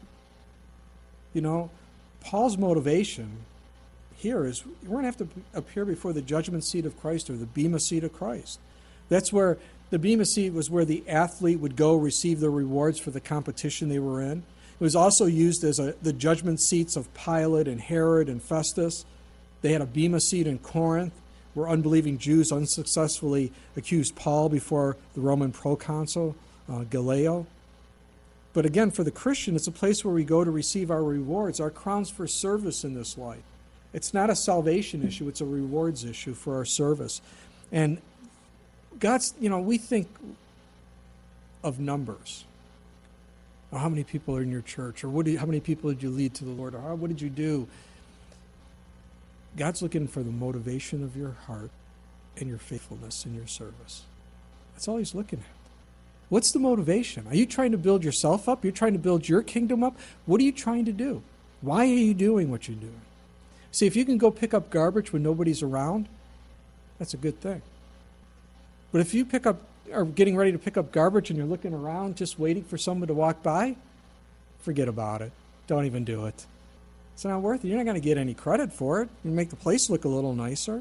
Paul's motivation here is we're going to have to appear before the judgment seat of Christ, or the bema seat of Christ. That's where the bema seat was, where the athlete would go receive their rewards for the competition they were in. It was also used as the judgment seats of Pilate and Herod and Festus. They had a bema seat in Corinth, where unbelieving Jews unsuccessfully accused Paul before the Roman proconsul, Gallio. But again, for the Christian, it's a place where we go to receive our rewards, our crowns for service in this life. It's not a salvation issue, it's a rewards issue for our service. And God's, we think of numbers. Or how many people are in your church? Or how many people did you lead to the Lord? Or what did you do? God's looking for the motivation of your heart and your faithfulness in your service. That's all He's looking at. What's the motivation? Are you trying to build yourself up? You're trying to build your kingdom up? What are you trying to do? Why are you doing what you're doing? See, if you can go pick up garbage when nobody's around, that's a good thing. But if you are getting ready to pick up garbage and you're looking around just waiting for someone to walk by, forget about it. Don't even do it. It's not worth it. You're not going to get any credit for it. You make the place look a little nicer.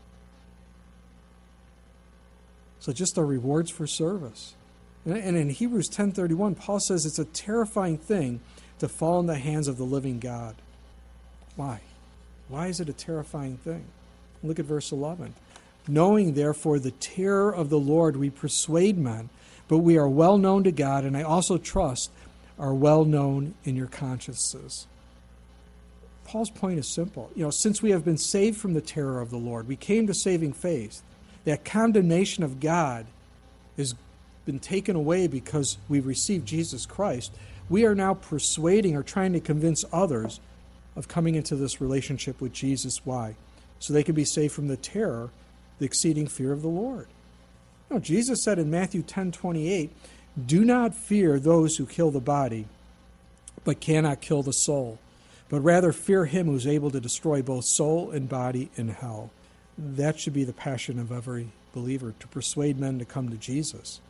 So just our rewards for service. And in Hebrews 10:31, Paul says it's a terrifying thing to fall in the hands of the living God. Why? Why is it a terrifying thing? Look at verse 11. Knowing, therefore, the terror of the Lord, we persuade men, but we are well known to God, and I also trust are well known in your consciences. Paul's point is simple. Since we have been saved from the terror of the Lord, we came to saving faith, that condemnation of God has been taken away because we've received Jesus Christ. We are now persuading or trying to convince others of coming into this relationship with Jesus. Why? So they can be saved from the terror, the exceeding fear of the Lord. Jesus said in Matthew 10:28, do not fear those who kill the body, but cannot kill the soul, but rather fear him who is able to destroy both soul and body in hell. That should be the passion of every believer, to persuade men to come to Jesus.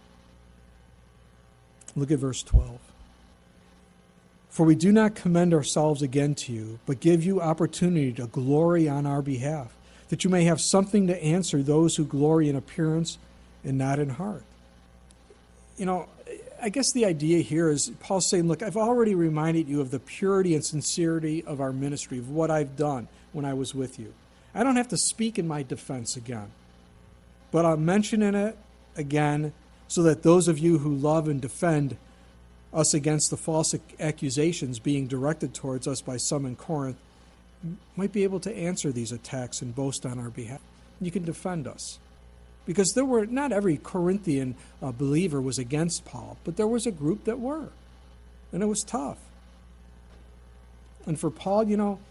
Look at verse 12. For we do not commend ourselves again to you, but give you opportunity to glory on our behalf, that you may have something to answer those who glory in appearance and not in heart. I guess the idea here is Paul's saying, look, I've already reminded you of the purity and sincerity of our ministry, of what I've done when I was with you. I don't have to speak in my defense again, but I'm mentioning it again so that those of you who love and defend us against the false accusations being directed towards us by some in Corinth might be able to answer these attacks and boast on our behalf. You can defend us. Because not every Corinthian believer was against Paul, but there was a group that were. And it was tough. And for Paul,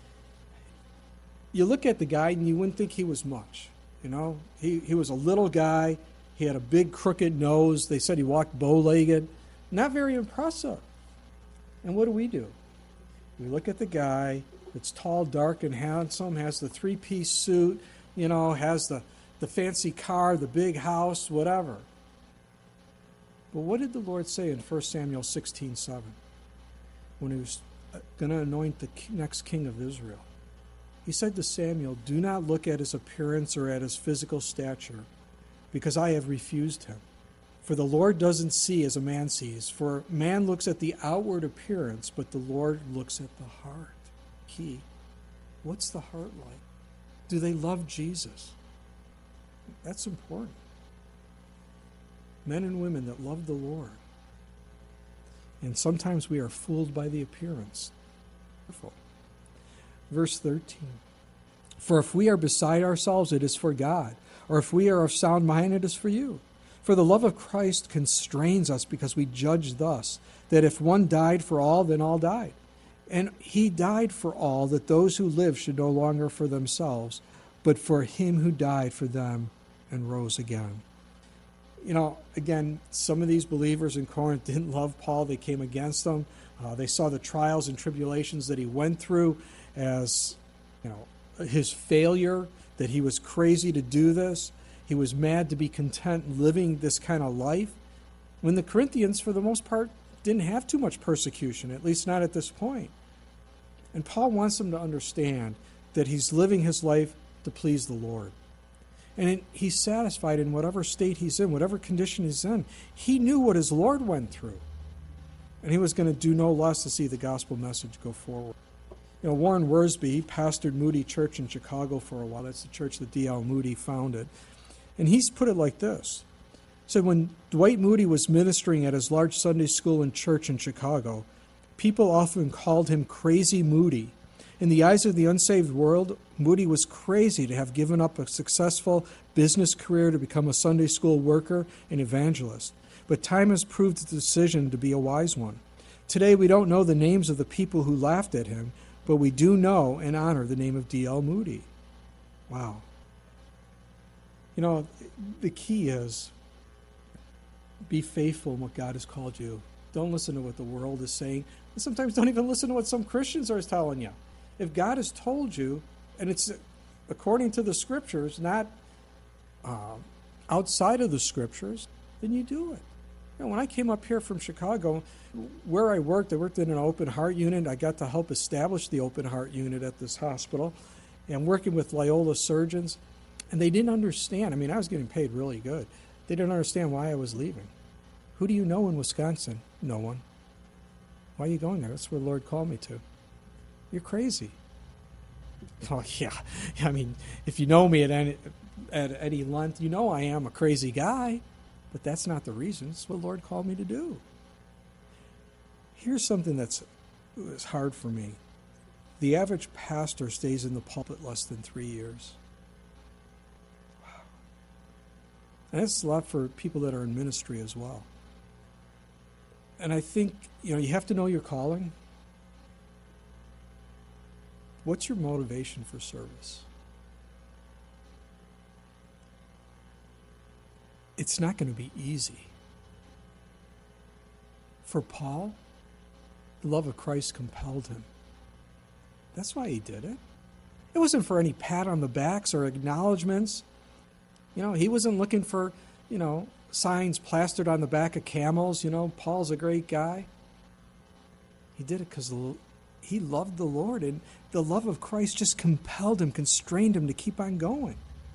you look at the guy and you wouldn't think he was much. He was a little guy. He had a big crooked nose. They said he walked bow-legged. Not very impressive. And what do? We look at the guy that's tall, dark, and handsome, has the three-piece suit, has the fancy car, the big house, whatever. But what did the Lord say in 1 Samuel 16:7 when he was going to anoint the next king of Israel? He said to Samuel, do not look at his appearance or at his physical stature, because I have refused him. For the Lord doesn't see as a man sees. For man looks at the outward appearance, but the Lord looks at the heart. What's the heart like? Do they love Jesus? That's important. Men and women that love the Lord. And sometimes we are fooled by the appearance. Verse 13. For if we are beside ourselves, it is for God. Or if we are of sound mind, it is for you. For the love of Christ constrains us, because we judge thus, that if one died for all, then all died. And he died for all, that those who live should no longer for themselves, but for him who died for them and rose again. Again, some of these believers in Corinth didn't love Paul. They came against him. They saw the trials and tribulations that he went through as, his failure, that he was crazy to do this. He was mad to be content living this kind of life. When the Corinthians, for the most part, didn't have too much persecution, at least not at this point. And Paul wants them to understand that he's living his life to please the Lord. And he's satisfied in whatever state he's in, whatever condition he's in. He knew what his Lord went through. And he was going to do no less to see the gospel message go forward. Warren Wiersbe, he pastored Moody Church in Chicago for a while. That's the church that D.L. Moody founded. And he's put it like this. He said, when Dwight Moody was ministering at his large Sunday school and church in Chicago, people often called him Crazy Moody. In the eyes of the unsaved world, Moody was crazy to have given up a successful business career to become a Sunday school worker and evangelist. But time has proved the decision to be a wise one. Today, we don't know the names of the people who laughed at him, but we do know and honor the name of D.L. Moody. Wow. The key is Be faithful in what God has called you. Don't listen to what the world is saying. And sometimes don't even listen to what some Christians are telling you. If God has told you, and it's according to the Scriptures, not outside of the Scriptures, then you do it. You know, when I came up here from Chicago, where I worked in an open heart unit. I got to help establish the open heart unit at this hospital, and working with Loyola surgeons, and they didn't understand. I mean, I was getting paid really good. They didn't understand why I was leaving. Who do you know in Wisconsin? No one. Why are you going there? That's where the Lord called me to. You're crazy. Oh, yeah. I mean, if you know me at any length, you know I am a crazy guy. But that's not the reason. It's what the Lord called me to do. Here's something that's hard for me. The average pastor stays in the pulpit less than 3 years. Wow. And that's a lot for people that are in ministry as well. And I think, you have to know your calling. What's your motivation for service? It's not going to be easy. For Paul, the love of Christ compelled him. That's why he did it. It wasn't for any pat on the backs or acknowledgments. He wasn't looking for, signs plastered on the back of camels. Paul's a great guy. He did it because he loved the Lord, and the love of Christ just compelled him, constrained him to keep on going.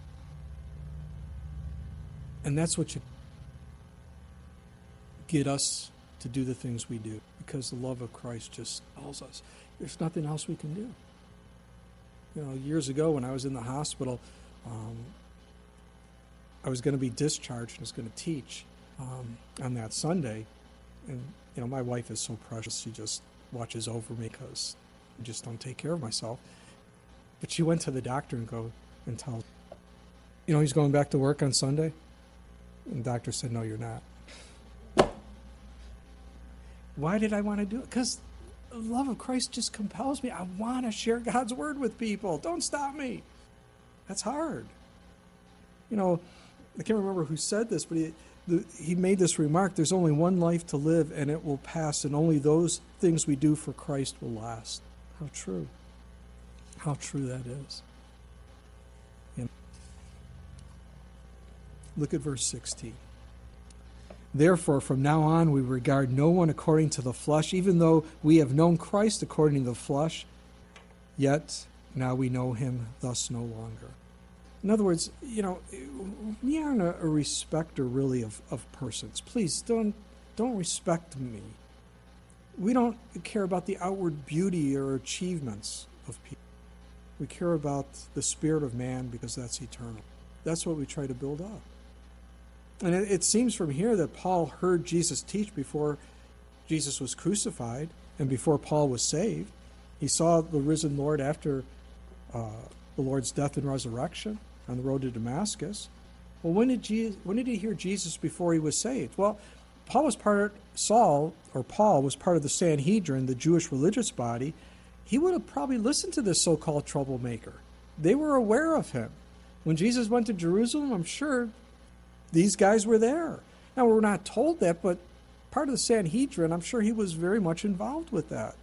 And that's what should get us to do the things we do, because the love of Christ just calls us. There's nothing else we can do. Years ago when I was in the hospital, I was going to be discharged and was going to teach on that Sunday. And, my wife is so precious. She just watches over me because I just don't take care of myself. But she went to the doctor and told, he's going back to work on Sunday. And the doctor said, no, you're not. Why did I want to do it? Because the love of Christ just compels me. I want to share God's word with people. Don't stop me. That's hard. I can't remember who said this, but he made this remark: there's only one life to live, and it will pass, and only those things we do for Christ will last. How true. How true that is. Look at verse 16. Therefore, from now on, we regard no one according to the flesh, even though we have known Christ according to the flesh, yet now we know him thus no longer. In other words, we aren't a respecter really of persons. Please don't respect me. We don't care about the outward beauty or achievements of people. We care about the spirit of man, because that's eternal. That's what we try to build up. And it seems from here that Paul heard Jesus teach before Jesus was crucified and before Paul was saved. He saw the risen Lord after the Lord's death and resurrection on the road to Damascus. Well, when did he hear Jesus before he was saved? Well, Paul was part of the Sanhedrin, the Jewish religious body. He would have probably listened to this so-called troublemaker. They were aware of him. When Jesus went to Jerusalem, I'm sure these guys were there. Now, we're not told that, but part of the Sanhedrin, I'm sure he was very much involved with that.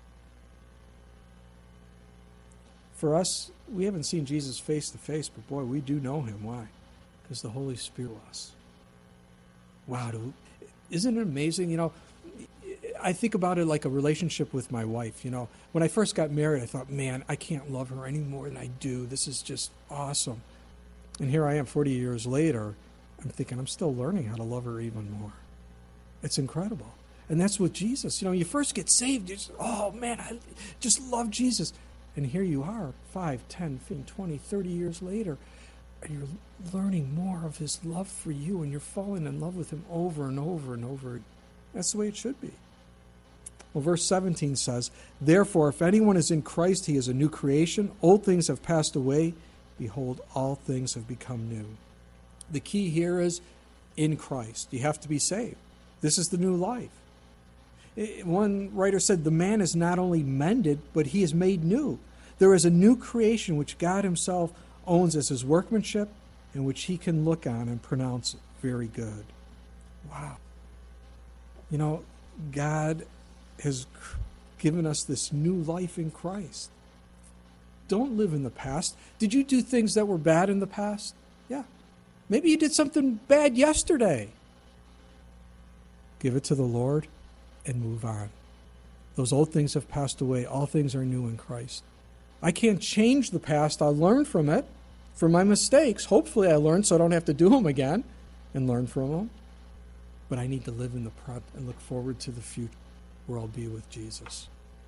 For us, we haven't seen Jesus face to face, but boy, we do know him. Why? Because the Holy Spirit was. Wow, isn't it amazing? I think about it like a relationship with my wife. When I first got married, I thought, man, I can't love her any more than I do. This is just awesome. And here I am 40 years later. I'm thinking I'm still learning how to love her even more. It's incredible. And that's with Jesus. You first get saved. You just, oh, man, I just love Jesus. And here you are 5, 10, 15, 20, 30 years later, and you're learning more of his love for you, and you're falling in love with him over and over and over. That's the way it should be. Well, verse 17 says, therefore, if anyone is in Christ, he is a new creation. Old things have passed away. Behold, all things have become new. The key here is in Christ. You have to be saved. This is the new life. One writer said, the man is not only mended, but he is made new. There is a new creation which God himself owns as his workmanship, and which he can look on and pronounce very good. Wow. You know, God has given us this new life in Christ. Don't live in the past. Did you do things that were bad in the past? Yeah. Maybe you did something bad yesterday. Give it to the Lord and move on. Those old things have passed away. All things are new in Christ. I can't change the past. I'll learn from it, from my mistakes. Hopefully I learn so I don't have to do them again and learn from them. But I need to live in the present and look forward to the future where I'll be with Jesus.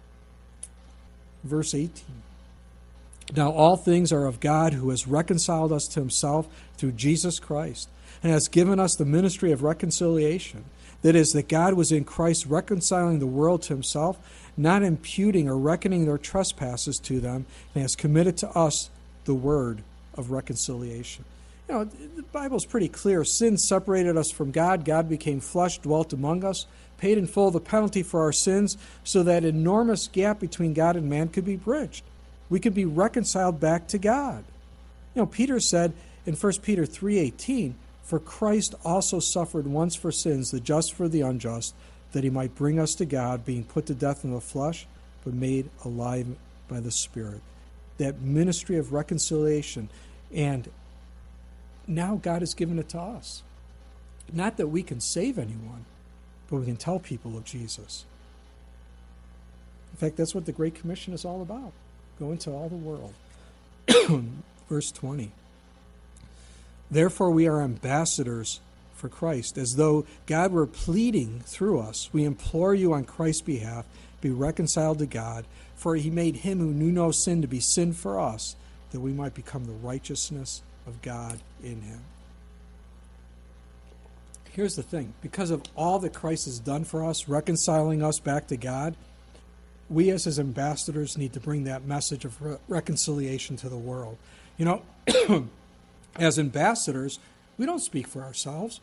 Verse 18. Now all things are of God, who has reconciled us to himself through Jesus Christ, and has given us the ministry of reconciliation. That is, that God was in Christ reconciling the world to himself, not imputing or reckoning their trespasses to them, and has committed to us the word of reconciliation. You know, the Bible's pretty clear. Sin separated us from God. God became flesh, dwelt among us, paid in full the penalty for our sins, so that enormous gap between God and man could be bridged. We could be reconciled back to God. You know, Peter said in 1 Peter 3:18, "For Christ also suffered once for sins, the just for the unjust, that he might bring us to God, being put to death in the flesh, but made alive by the Spirit." That ministry of reconciliation. And now God has given it to us. Not that we can save anyone, but we can tell people of Jesus. In fact, that's what the Great Commission is all about. Go into all the world. Verse 20. Therefore we are ambassadors for Christ, as though God were pleading through us. We implore you on Christ's behalf, be reconciled to God, for he made him who knew no sin to be sin for us, that we might become the righteousness of God in him. Here's the thing. Because of all that Christ has done for us, reconciling us back to God, we as his ambassadors need to bring that message of reconciliation to the world. You know, as ambassadors, we don't speak for ourselves.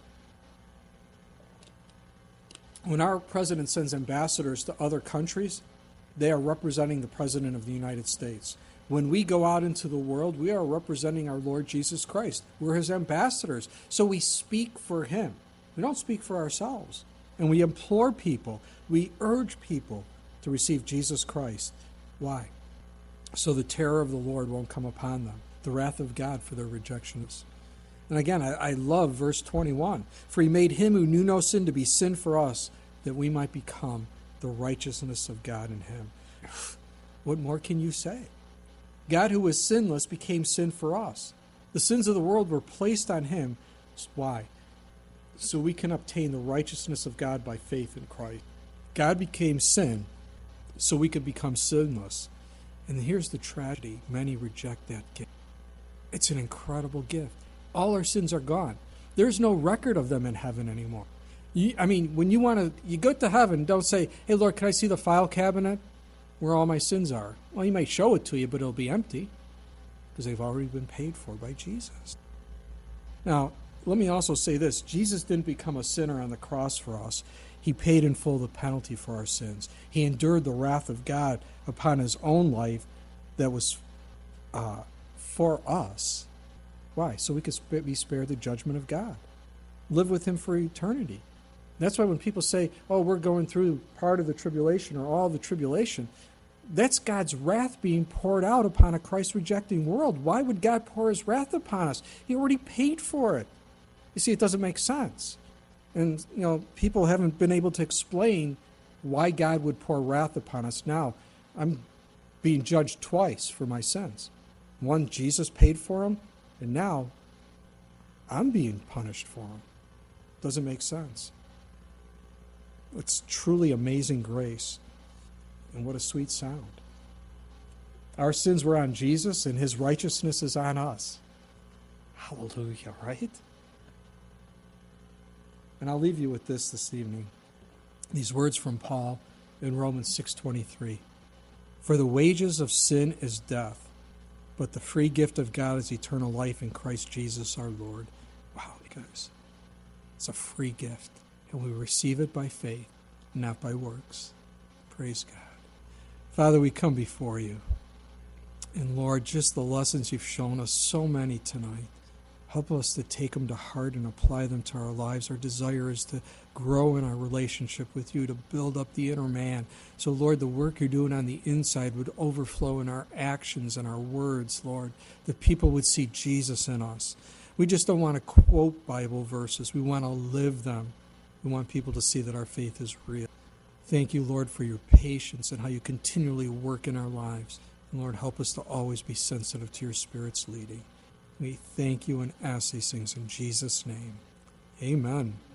When our president sends ambassadors to other countries, they are representing the President of the United States. When we go out into the world, we are representing our Lord Jesus Christ. We're his ambassadors. So we speak for him. We don't speak for ourselves. And we implore people, we urge people to receive Jesus Christ. Why? So the terror of the Lord won't come upon them, the wrath of God for their rejections. And again, I love verse 21. For he made him who knew no sin to be sin for us, that we might become the righteousness of God in him. What more can you say? God, who was sinless, became sin for us. The sins of the world were placed on him. Why? So we can obtain the righteousness of God by faith in Christ. God became sin so we could become sinless. And here's the tragedy. Many reject that gift. It's an incredible gift. All our sins are gone. There's no record of them in heaven anymore. When you go to heaven, don't say, hey, Lord, can I see the file cabinet where all my sins are? Well, he might show it to you, but it'll be empty because they've already been paid for by Jesus. Now, let me also say this. Jesus didn't become a sinner on the cross for us. He paid in full the penalty for our sins. He endured the wrath of God upon his own life that was for us. Why? So we could be spared the judgment of God. Live with him for eternity. That's why when people say, oh, we're going through part of the tribulation or all the tribulation, that's God's wrath being poured out upon a Christ-rejecting world. Why would God pour his wrath upon us? He already paid for it. You see, it doesn't make sense. And, people haven't been able to explain why God would pour wrath upon us now. I'm being judged twice for my sins. One, Jesus paid for them, and now I'm being punished for them. Doesn't make sense. It's truly amazing grace. And what a sweet sound. Our sins were on Jesus, and his righteousness is on us. Hallelujah, right? And I'll leave you with this evening. These words from Paul in Romans 6:23. For the wages of sin is death, but the free gift of God is eternal life in Christ Jesus our Lord. Wow, you guys. It's a free gift, and we receive it by faith, not by works. Praise God. Father, we come before you. And Lord, just the lessons you've shown us, so many tonight. Help us to take them to heart and apply them to our lives. Our desire is to grow in our relationship with you, to build up the inner man. So, Lord, the work you're doing on the inside would overflow in our actions and our words, Lord, that people would see Jesus in us. We just don't want to quote Bible verses. We want to live them. We want people to see that our faith is real. Thank you, Lord, for your patience and how you continually work in our lives. And Lord, help us to always be sensitive to your Spirit's leading. We thank you and ask these things in Jesus' name. Amen.